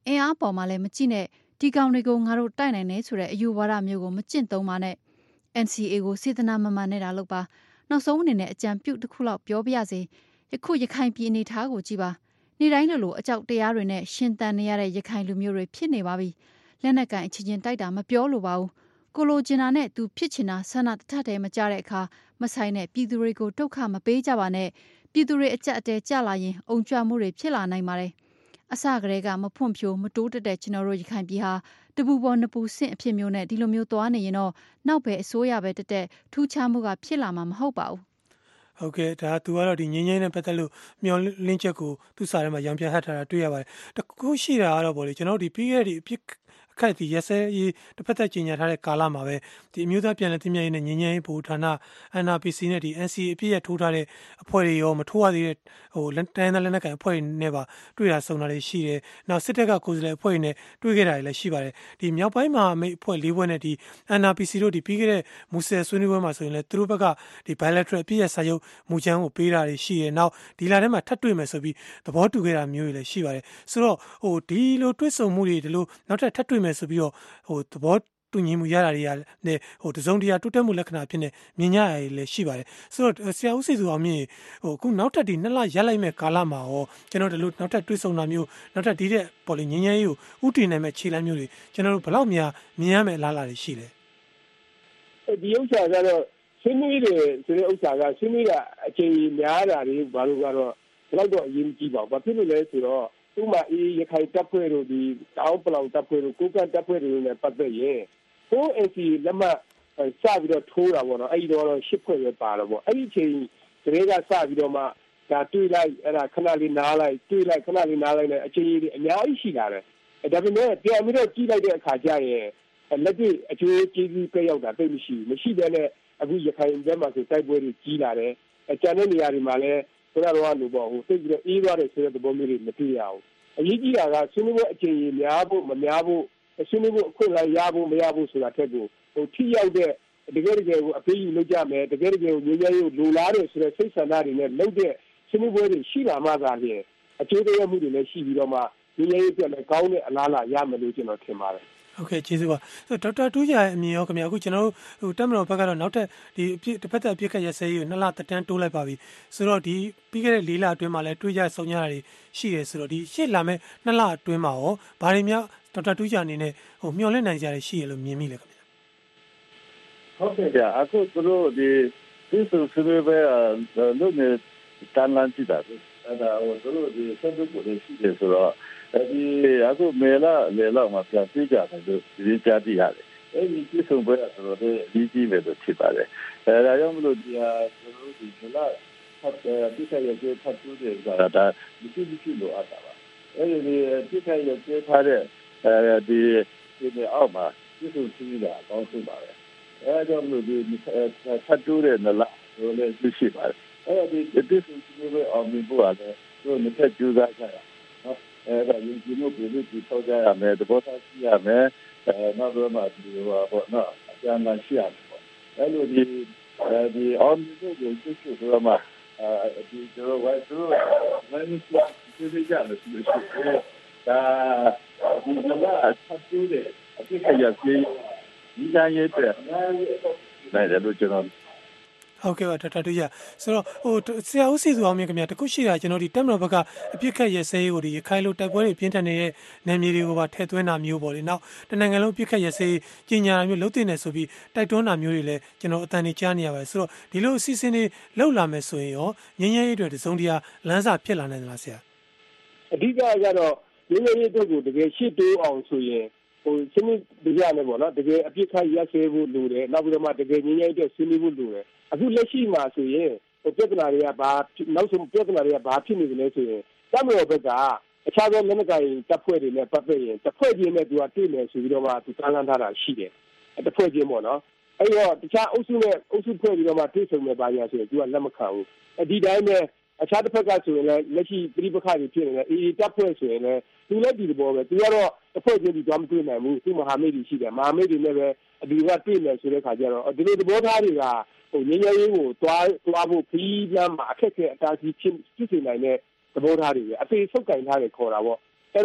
အင်အားပေါ်မှာလည်းမကြည့်နဲ့ဒီကောင်တွေကိုငါတို့တိုက်နိုင်တယ်ဆိုတဲ့အယူဝါဒမျိုးကိုမကျင့်သုံးပါနဲ့ N C A ကိုစေတနာမမှန်နဲ့တာလုပ်ပါနောက်ဆုံးအနေနဲ့အကြံပြုတစ်ခုလောက်ပြောပြရစေယခုရခိုင်ပြည်အနေထားကိုကြည့်ပါနေတိုင်းလိုလိုအကြောက်တရားတွေနဲ့ရှင်သန်နေရတဲ့ရခိုင်လူမျိုးတွေဖြစ်နေပါပြီလက်နက်ကန်အချင်းချင်းတိုက်တာမပြောလိုပါဘူးကိုလိုချင်တာနဲ့သူဖြစ်ချင်တာဆန္ဒတထက်တည်းမကြတဲ့အခါမဆိုင်တဲ့ပြည်သူတွေကိုဒုက္ခမပေးကြပါနဲ့ပြည်သူတွေအကြက်အတဲကြလာရင်အုံကြွမှုတွေဖြစ်လာနိုင်ပါတယ်အစကတည်းကမဖွံ့ဖြိုးမတိုးတက်တဲ့ကျွန်တော်တို့ရခိုင်ပြည်ဟာတပူပေါ်နှစ်ပူဆင့်အဖြစ်မျိုးနဲ့ဒီလိုမျိုးသွားနေရင်တော့နောက်ပဲအစိုးရပဲတက်တက်ထူးခြားမှုကဖြစ်လာမှာမဟုတ်ပါဘူးဟုတ်ကဲ့ဒါသူကတော့ဒီငင်းငင်းနဲ့ပတ်သက်လို့မျောလင်းချက်ကိုသူ့စာထဲမှာရောင်ပြန်ဟတ်ထားတာတွေ့ရပါတယ်တကူရှိတာကတော့ဗောလေကျွန်တော်တို့ဒီပြီးခဲ့တဲ့ဒီအဖြစ်အခက်ဒီရက်စဲရေးတစ်ဖက်သက်ကြီးညာထားတဲ့ကာလမှာပဲဒီအမျိုးသားပြန်လည်တည်မြဲရေးနဲ့ငြိမ်းချမ်းရေးဗဟိုဌာန N R P C နဲ့ဒီ N C A အပြည့်ရထိုးထားတဲ့အဖွဲ့တွေရောမထိုးရသေးတဲ့ဟိုတိုင်းသားလက်နက်ကိုင်အဖွဲ့တွေနဲ့ပါတွေ့တာဆုံတာတွေရှိတယ်။နောက်စစ်တပ်ကကိုယ်စားလှယ်အဖွဲ့တွေနဲ့တွေ့ခဲ့တာတွေလည်းရှိပါတယ်။ဒီမြောက်ပိုင်းမှာမိတ်အဖွဲ့၄ဖွဲ့နဲ့ဒီ N R P C တို့ဒီပြီးခဲ့တဲ့မူဆယ်ဆွေးနွေးပွဲမှာဆိုရင်လည်းသူတို့ဘက်ကဒီ bilateral အပြည့်ရစာချုပ်မူချမ်းကိုပေးတာတွေရှိတယ်။နောက်ဒီလာထဲမှာထပ်တွေ့မယ်ဆိုပြီးသဘောတူခဲ့တာမျိုးတွေလည်းရှိပါတယ်။ဆိုတော့ဟိုဒီလိုတွေ့ဆုံမှုတွေဒီလိုနောက်ထပ်ထပ်တွေ့မယ်ဆိုပြီးတော့ဟိုသဘောတူညီမှုရတာတွေကလည်းဟိုတစုံတရာတိုးတက်မှုလက္ခဏာဖြစ်နေမြင်ကြရည်လည်းရှိပါတယ်ဆိုတော့ဆရာဦးစီသူအောင်မြင့်ဟိုအခုနောက်ထပ်ဒီနှစ်လရက်လိုက်မဲ့ကာလမှာရောကျွန်တော်တို့နောက်ထပ်တွေးဆုံတာမျိုးနောက်ထပ်ဒီတဲ့ပေါ်လီငင်းငင်းရေးကိုဥတည်နိုင်မဲ့ခြေလှမ်းမျိုးတွေကျွန်တော်တို့ဘယ်လောက်များမြင်ရမယ့်အလားအလာတွေရှိလဲဒီဥစ္စာကတော့ရှင်းနေတယ်ဆိုတဲ့ဥစ္စာကရှင်းနေတာအချိန်များတာတွေဘာလို့ကတော့ဘယ်တော့တော့အရင်ကြည့်ပါဘာဖြစ်လို့လဲဆိုတော့ဥမာအေးရခိုင်တပ်ဖွဲ့တို့ဒီတောင်ပလောင်တပ်ဖွဲ့တို့ကိုကန့်တပ်ဖွဲ့တို့နဲ့ပတ်သက်ရင်ဟို N C A လက်မှတ်စပြီးတော့ထိုးတာပေါ့နော်အဲ့ဒီတော့ရှစ်ဖွဲ့ပဲပါတော့ပေါ့အဲ့ဒီအချိန်တကယ်ကစပြီးတော့မှဒါတွေးလိုက်အဲ့ဒါခဏလေးနားလိုက်တွေးလိုက်ခဏလေးနားလိုက်နဲ့အချိန်ကြီးအများကြီးရှိလာတယ်ဒါပေမဲ့ပြန်ပြီးတော့ကြည့်လိုက်တဲ့အခါကျရင်လက်တွေ့အကျိုးကျေးဇူးပြရောက်တာသိမရှိဘူးမရှိတဲ့နဲ့အခုရခိုင်ဘက်မှာဆိုတိုက်ပွဲတွေကြီးလာတယ်အကျန်တဲ့နေရာတွေမှာလည်းဆိုတော့လို့ပေါ့ဟိုသိပြီးတော့အေးသွားတယ်ဆိုတဲ့သဘောမျိုးတွေမတွေ့ရဘူးအရေးကြီးတာကဆွေးနွေးပွဲအချိန်ကြီးများဖို့မများဖို့ဆွေးနွေးဖို့အခွင့်အရေးရဖို့မရဖို့ဆိုတာထက်ကိုဟိုထိရောက်တဲ့တကယ်တကယ်ကိုအပေးယူလုပ်ကြမယ်တကယ်တကယ်ကိုမျိုးရိုးရိုးလိုလားတယ်ဆိုတဲ့စိတ်ဆန္ဒတွေနဲ့လုပ်တဲ့ဆွေးနွေးပွဲတွေရှိလာမှသာလျှင်အကျိုးတရားမှုတွေလည်းရှိပြီးတော့မှမျိုးရိုးရိုးပြလည်းကောင်းတဲ့အလားအလာရမယ်လို့ကျွန်တော်ထင်ပါတယ်โอเคကျေးဇူးပါဆိုတော့ဒေါက်တာတူးကြရဲ့အမြင်ရောခင်ဗျာအခုကျွန်တော်တို့ဟိုတက်မတော်ဘက်ကတော့နောက်ထပ်ဒီအဖြစ်တစ်ဖက်သက်အပြစ်ခတ်ရစဲရေးကိုနှစ်လတက်တန်းတိုးလိုက်ပါပြီဆိုတော့ဒီပြီးခဲ့တဲ့၄လအတွင်းမှာလည်းတွေးကြဆုံကြတာတွေရှိတယ်ဆိုတော့ဒီရှေ့လာမဲ့နှစ်လအတွင်းမှာရောဘာတွေများဒေါက်တာတူးကြအနေနဲ့ဟိုမျှော်လင့်နိုင်ကြရရှိရလို့မြင်မိလဲခင်ဗျာဟုတ်ကဲ့ကြာအခုသူတို့ဒီဒီဆိုဆွေးပဲလို့နေတန်လန်ကြည့်တာအဲ့ဒါဟိုသူတို့ဒီဆက်လုပ်ဖို့ရှိတယ်ဆိုတော့ဒီအခုမေလာလေလောက်မှာပြန်ပြေးကြတယ်လို့ဒီကြားသိရတယ်အဲ့ဒီပြဆုံပွဲဆိုတော့ဒီကြီးပဲလို့ဖြစ်ပါတယ်အဲဒါကြောင့်မလို့ဒီဟာကျွန်တော်တို့ဒီလာဖတ်ဒီကရဲ့ဖတ်လို့တဲ့ဆိုတာဒါဒီကြည့်ကြည့်လို့အပ်တာပါအဲ့ဒီဒီကရဲ့ကျေးထားတဲ့အဲဒီဒီအောက်မှာပြဆုံကြည့်တာကောင်းဆုံးပါပဲအဲဒါကြောင့်မလို့ဒီဖတ်လို့တဲ့နလားဆိုလည်းသိရှိပါတယ်အဲ့ဒီဒီဆုံကြည့်လို့အောင်မြင်ဖို့ရတယ်တို့နှစ်ချက်ကြိုးစားကြရနော်အဲ့ဒါယူကြည့်လို့ပြည်သူတွေထောက်ကြရမယ်တဘောသားရှိရမယ်အဲနောက်တော့မှဒီဟောပေါ့နော်အကျဉ်းလာရှိရမယ်ပေါ့အဲ့လိုဒီဒီအောင်မြင်ဖို့ကိုသိရှိတော့မှအဲဒီတော့ဝိုင်းတို့မင်းတို့သိကြတယ်ဆိုလို့ရှိရင်ဒါဒီကဆက်တူတဲ့အဖြစ်ခရစီဒီတိုင်းရဲ့တဲ့နိုင်တယ်လို့ကျွန်တော်ဟုတ်ကဲ့ပါဒေါက်တာတူရဆိုတော့ဟိုဆရာဦးစီသူအောင်မြင်ခင်ဗျာတခုရှိတာကျွန်တော်ဒီတက်မတော်ဘက်ကအပြစ်ခတ်ရဲစဲရေးကိုဒီခိုင်လို့တိုက်ပွဲတွေပြင်းထန်နေတဲ့နယ်မြေတွေကိုပါထည့်သွင်းတာမျိုးပေါ့လေနောက်တနိုင်ငံလုံးပြစ်ခတ်ရဲစဲကြီးညာမျိုးလုံးတင်နေဆိုပြီးတိုက်တွန်းတာမျိုးတွေလည်းကျွန်တော်အတန်နေကြားနေရပါတယ်ဆိုတော့ဒီလိုအစီအစဉ်တွေလောက်လာမယ်ဆိုရင်ရောငင်းငယ်ရေးတွေတစုံတရာလမ်းစာဖြစ်လာနိုင်သလားဆရာအဓိကကတော့ငင်းငယ်ရေးတို့ကိုတကယ်ရှေ့တိုးအောင်ဆိုရင်ဟိုစနစ်တရားနဲ့ပေါ့နော်တကယ်အပြစ်ခတ်ရဲစဲဖို့လိုတယ်နောက်ပြီးတော့မှတကယ်ငင်းငယ်တဲ့ဆွေးနွေးဖို့လိုတယ်အခုလက်ရှိမှာဆိုရင်ဟိုပြဿနာတွေကဘာနောက်ဆုံးပြဿနာတွေကဘာဖြစ်နေတယ်လဲဆိုရင်တမတော်ဘက်ကအခြားသောလက်နက်ကိုင်တပ်ဖွဲ့တွေနဲ့ပတ်သက်ရင်တပ်ဖွဲ့ချင်းနဲ့သူကတွေ့မယ်ဆိုပြီးတော့မှသူကမ်းလှမ်းထားတာရှိတယ်တပ်ဖွဲ့ချင်းပေါ့နော်အဲ့တော့တခြားအုပ်စုနဲ့အုပ်စုဖွဲ့ပြီးတော့မှတွေ့ဆုံမယ်ပါညာဆိုရင်သူကလက်မခံဘူးဒီတိုင်းနဲ့အခြားတစ်ဖက်ကဆိုရင်လည်းလက်ရှိပြည်ပခါတွေဖြစ်နေတယ်အေးတပ်ဖွဲ့ဆိုရင်လည်းသူလည်းဒီလိုပဲသူကတော့တပ်ဖွဲ့ချင်းဒီတော့မတွေ့နိုင်ဘူးသူမဟာမိတ်တွေရှိတယ်မဟာမိတ်တွေနဲ့ပဲအဒီကတွေ့မယ်ဆိုတဲ့ခါကျတော့ဒီလိုသဘောထားတွေကဟိုငင်းငယ်ရေးကိုတွားတွားဖို့ပြီးလမ်းမှာအခက်အခဲအတားကြီးဖြစ်ဖြစ်နေနိုင်တဲ့သဘောထားတွေပဲအသေးဆုပ်ကင်ထားတယ်ခေါ်တာပေါ့အဲ့တော့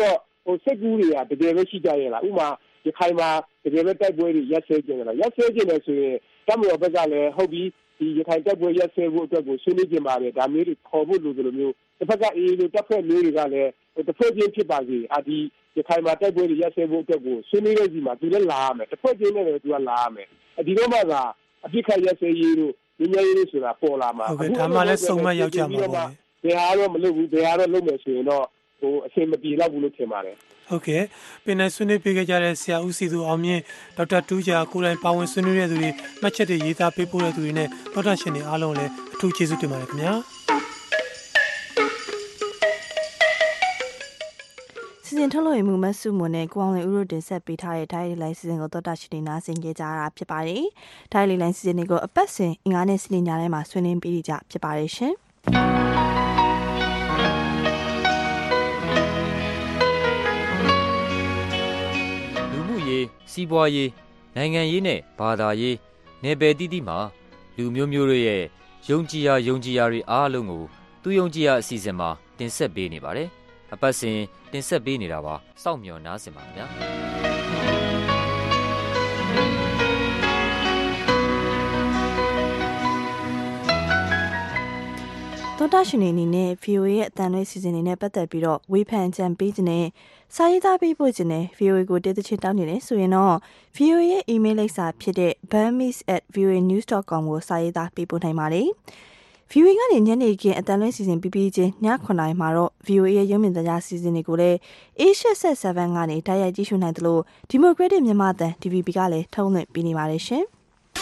ဟိုစစ်ကူးတွေကတကယ်ပဲရှိကြရဲ့လားဥမာရခိုင်မှာတကယ်ပဲတိုက်ပွဲတွေရက်ဆဲကျင်တယ်လားရက်ဆဲကျင်တယ်ဆိုရင်တမတော်ဘက်ကလည်းဟုတ်ပြီးဒီရခိုင်တိုက်ပွဲရက်ဆဲဖို့အတွက်ကိုဆွေးနွေးကြပါတယ်ဒါမျိုးတွေခေါ်ဖို့လိုလိုမျိုးတစ်ဖက်ကအေးလို့တစ်ဖက်မျိုးတွေကလည်းတစ်ဖက်ချင်းဖြစ်ပါစေအာဒီရခိုင်မှာတိုက်ပွဲတွေရက်ဆဲဖို့အတွက်ကိုဆွေးနွေးတဲ့စီမှာသူလည်းလာရမယ်တစ်ဖက်ချင်းနဲ့လည်းသူကလာရမယ်ဒီတော့မှသာအပြစ်ခတ်ရက်ဆဲရေးတို့ညဉ့်ညရေးလို့ဆိုတာပေါ်လာမှာဟုတ်ကဲ့ဒါမှလည်းစုံမရောက်ကြမှာပါဘယ်ဟာတော့မလုပ်ဘူးဘယ်ဟာတော့လုပ်မယ်ဆိုရင်တော့ဟိုအဆင်မပြေတော့ဘူးလို့ထင်ပါတယ်ဟုတ်ကဲ့ပင်နယ်ဆွေးနွေးပေးခဲ့ကြတဲ့ဆရာဦးစီသူအောင်မြင့်ဒေါက်တာတူးဂျာကိုယ်တိုင်ပါဝင်ဆွေးနွေးတဲ့သူတွေမှတ်ချက်တွေရေးသားပေးပို့တဲ့သူတွေနဲ့ဒေါက်တာရှင်တွေအားလုံးလည်းအထူးကျေးဇူးတင်ပါတယ်ခင်ဗျာစီစဉ်ထုတ်လို့ရမှုမဆုမွန်နဲ့ကိုအောင်လင်ဦးတို့တင်ဆက်ပေးထားတဲ့ Daily Line စီစဉ်ကိုဒေါက်တာရှင်တွေနားဆင်ကြကြတာဖြစ်ပါတယ်။ Daily Line စီစဉ်တွေကိုအပတ်စဉ်အင်္ဂါနဲ့စနေညတိုင်းမှာဆွေးနွေးပေးကြဖြစ်ပါတယ်ရှင်။စီးပွားရေးနိုင်ငံရေးနဲ့ဘာသာရေးနယ်ပယ်တီးတီးမှာလူမျိုးမျိုးတို့ရဲ့ယုံကြည်ရာယုံကြည်ရာတွေအားလုံးကိုသူယုံကြည်ရာအစီအစဉ်မှာတင်ဆက်ပေးနေပါတယ်။အပတ်စဉ်တင်ဆက်ပေးနေတာပါ။စောင့်မျှော်နားဆင်ပါခင်ဗျာ။သောတာရှင်တွေအနေနဲ့ ဗီအိုအေ ရဲ့အတန်လွှင့်စီစဉ်တွေနဲ့ပတ်သက်ပြီးတော့ဝေဖန်ကြံပေးခြင်းနဲ့စာရေးသားပေးပို့ခြင်းနဲ့ ဗီအိုအေ ကိုတေးသချင်းတောင်းနေတယ်ဆိုရင်တော့ ဗီအိုအေ ရဲ့ email လိပ်စာဖြစ်တဲ့ burmese at v o a news dot com ကိုစာရေးသားပေးပို့နိုင်ပါတယ်။ ဗီအိုအေ ကနေညနေခင်းအတန်လွှင့်စီစဉ်ပြီးပြီးချင်းညခုနှစ်နာရီမှာတော့ ဗီအိုအေ ရဲ့ရုပ်မြင်သံကြားစီစဉ်တွေကိုလည်း A eight seven seven ကနေတိုက်ရိုက်ကြည့်ရှုနိုင်သလို Democratic မြန်မာအသံ D V B ကလည်းထုတ်လွှင့်ပေးနေပါတယ်ရှင်။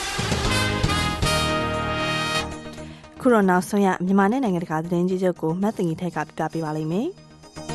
ခုတော့နောက်ဆုံးရမြန်မာနဲ့နိုင်ငံတကာသတင်းကြီးချုပ်ကိုမတ်တင်ကြီးထိုက်ကပြပြပေးပါလိမ့်မယ်။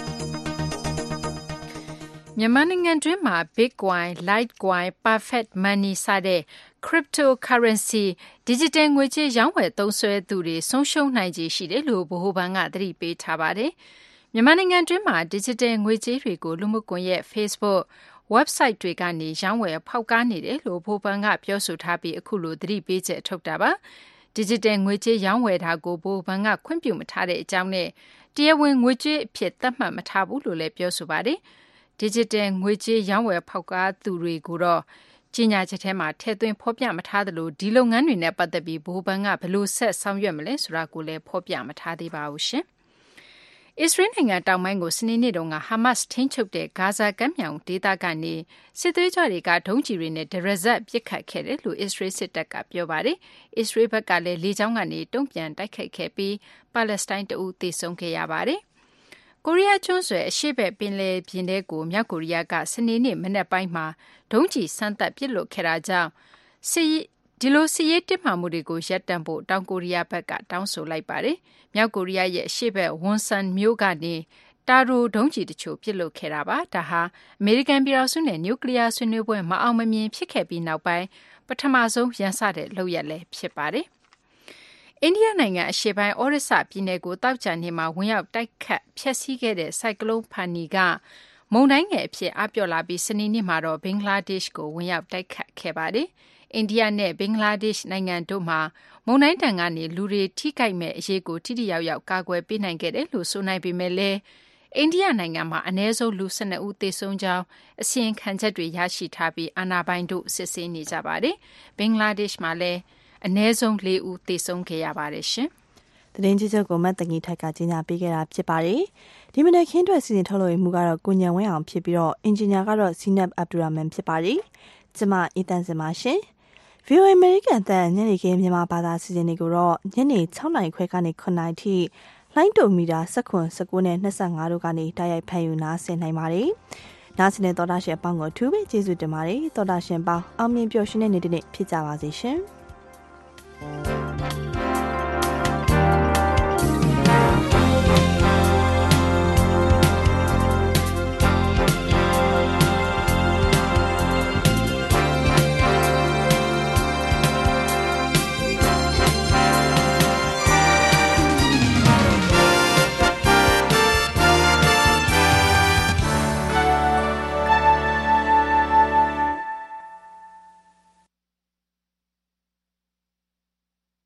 မြန်မာနိုင်ငံတွင်းမှာ Bitcoin, Litecoin, Perfect Money စတဲ့ cryptocurrency digital ငွေကြေးရောင်းဝယ်သုံးစွဲသူတွေဆုံးရှုံးနိုင်ခြေရှိတယ်လို့ဗဟိုဘဏ်ကသတိပေးထားပါတယ်။မြန်မာနိုင်ငံတွင်းမှာ digital ငွေကြေးတွေကိုလူမှုကွန်ရက် Facebook, website တွေကနေရောင်းဝယ်ဖောက်ကားနေတယ်လို့ဗဟိုဘဏ်ကပြောဆိုထားပြီးအခုလိုသတိပေးချက်ထုတ်တာပါ။ digital ငွေကြေးရောင်းဝယ်တာကိုဗဟိုဘဏ်ကခွင့်ပြုမထားတဲ့အကြောင်းနဲ့တရားဝင်ငွေကြေးအဖြစ်သတ်မှတ်မထားဘူးလို့လည်းပြောဆိုပါတယ်။ digital ငွေကြေးရောင်းဝယ်ဖောက်ကားသူတွေကိုတော့ကြေညာချက်ထဲမှာထည့်သွင်းဖော်ပြမထားသလိုဒီလုပ်ငန်းတွေနဲ့ပတ်သက်ပြီးဗဟိုဘဏ်ကဘယ်လိုဆက်ဆောင်ရွက်မလဲဆိုတာကိုလည်းဖော်ပြမထားသေးပါဘူးရှင်။အစ္စရေးနိုင်ငံတောင်ပိုင်းကိုစနေနေ့တုန်းကဟာမတ်ထိန်းချုပ်တဲ့ဂါဇာကမ်းမြောင်ဒေသကနေစစ်သွေးကြွတွေကဒုံးကျည်တွေနဲ့ဒရဇတ်ပစ်ခတ်ခဲ့တယ်လို့အစ္စရေးစစ်တပ်ကပြောပါတယ်။အစ္စရေးဘက်ကလည်းလေကြောင်းကနေတုံ့ပြန်တိုက်ခိုက်ခဲ့ပြီးပါလက်စတိုင်းတအုပ်သေဆုံးခဲ့ရပါတယ်။ကိုရီးယားကျွန်းဆွယ်အရှေ့ဘက်ပင်လယ်ပြင်ထဲကိုမြောက်ကိုရီးယားကစနေနေ့မနက်ပိုင်းမှာဒုံးကျည်စမ်းသပ်ပစ်လွှတ်ခဲ့တာကြောင့်စစ်ဒီလိုစစ်ရေးတင်းမာမှုတွေကိုရပ်တန့်ဖို့တောင်ကိုရီးယားဘက်ကတောင်းဆိုလိုက်ပါတယ်။မြောက်ကိုရီးယားရဲ့အရှေ့ဘက်ဝန်ဆန်မြို့ကနေတာရိုဒုံးကျည်တချို့ပစ်လွှတ်ခဲ့တာပါ။ဒါဟာအမေရိကန်ပြည်ထောင်စုနဲ့နျူကလ িয়ার ဆွေးနွေးပွဲမအောင်မမြင်ဖြစ်ခဲ့ပြီးနောက်ပိုင်းပထမဆုံးရန်စတဲ့လုပ်ရပ်လည်းဖြစ်ပါတယ်။အိန္ဒိယနိုင်ငံအရှေ့ပိုင်းဩရစ္စပြည်နယ်ကိုတောက်ချန်နေမှာဝင်ရောက်တိုက်ခတ်ဖျက်ဆီးခဲ့တဲ့ဆိုင်ကလုန်းဖာနီကမုန်တိုင်းငယ်အဖြစ်အပြော့လာပြီးစနေနေ့မှာတော့ဘင်္ဂလားဒေ့ရှ်ကိုဝင်ရောက်တိုက်ခတ်ခဲ့ပါတယ်။အိန္ဒိယနဲ့ဘင်္ဂလားဒေ့ရှ်နိုင်ငံတို့မှာမုန်တိုင်းတန်ကနေလူတွေထိခိုက်မဲ့အရေးကိုထိထိရောက်ရောက်ကာကွယ်ပေးနိုင်ခဲ့တယ်လို့ဆိုနိုင်ပေမဲ့လည်းအိန္ဒိယနိုင်ငံမှာအနည်းဆုံးလူ၁၂ဦးသေဆုံးကြောင်းအစီရင်ခံချက်တွေရရှိထားပြီးအာဏာပိုင်တို့စစ်ဆေးနေကြပါတယ်။ဘင်္ဂလားဒေ့ရှ်မှာလည်းအနည်းဆုံး၄ဦးသေဆုံးခဲ့ရပါတယ်ရှင်။သတင်းကြီးချုပ်ကိုမတ်တငီထိုက်ကကြီးညာပေးခဲ့တာဖြစ်ပါတယ်။ဒီမနေ့ခင်းအတွက်စီစဉ်ထုတ်လို့ရမှုကတော့ကိုညံဝင်းအောင်ဖြစ်ပြီးတော့အင်ဂျင်နီယာကတော့ဇီနပ်အဗ်ဒူရာမန်ဖြစ်ပါတယ်။ကျမအေးတန်းစင်ပါရှင်။ ဗီအိုအေ American တန်ညနေခင်းမြန်မာဘာသာစီစဉ်တွေကိုတော့ညနေ၆နာရီခွဲကနေခုနှစ်နာရီထိလိုင်းတိုမီတာ၁၇ ၁၉နဲ့၂၅တို့ကနေတိုက်ရိုက်ဖန်ယူနားဆင်နိုင်ပါတယ်။နားဆင်တဲ့သောတာရှင်အပေါင်းကိုအထူးပဲကျေးဇူးတင်ပါတယ်။သောတာရှင်ပေါင်းအောင်မြင်ပျော်ရွှင်တဲ့နေ့တစ်နေ့ဖြစ်ကြပါစေရှင်။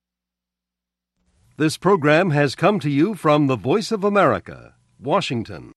This program has come to you from the Voice of America, Washington.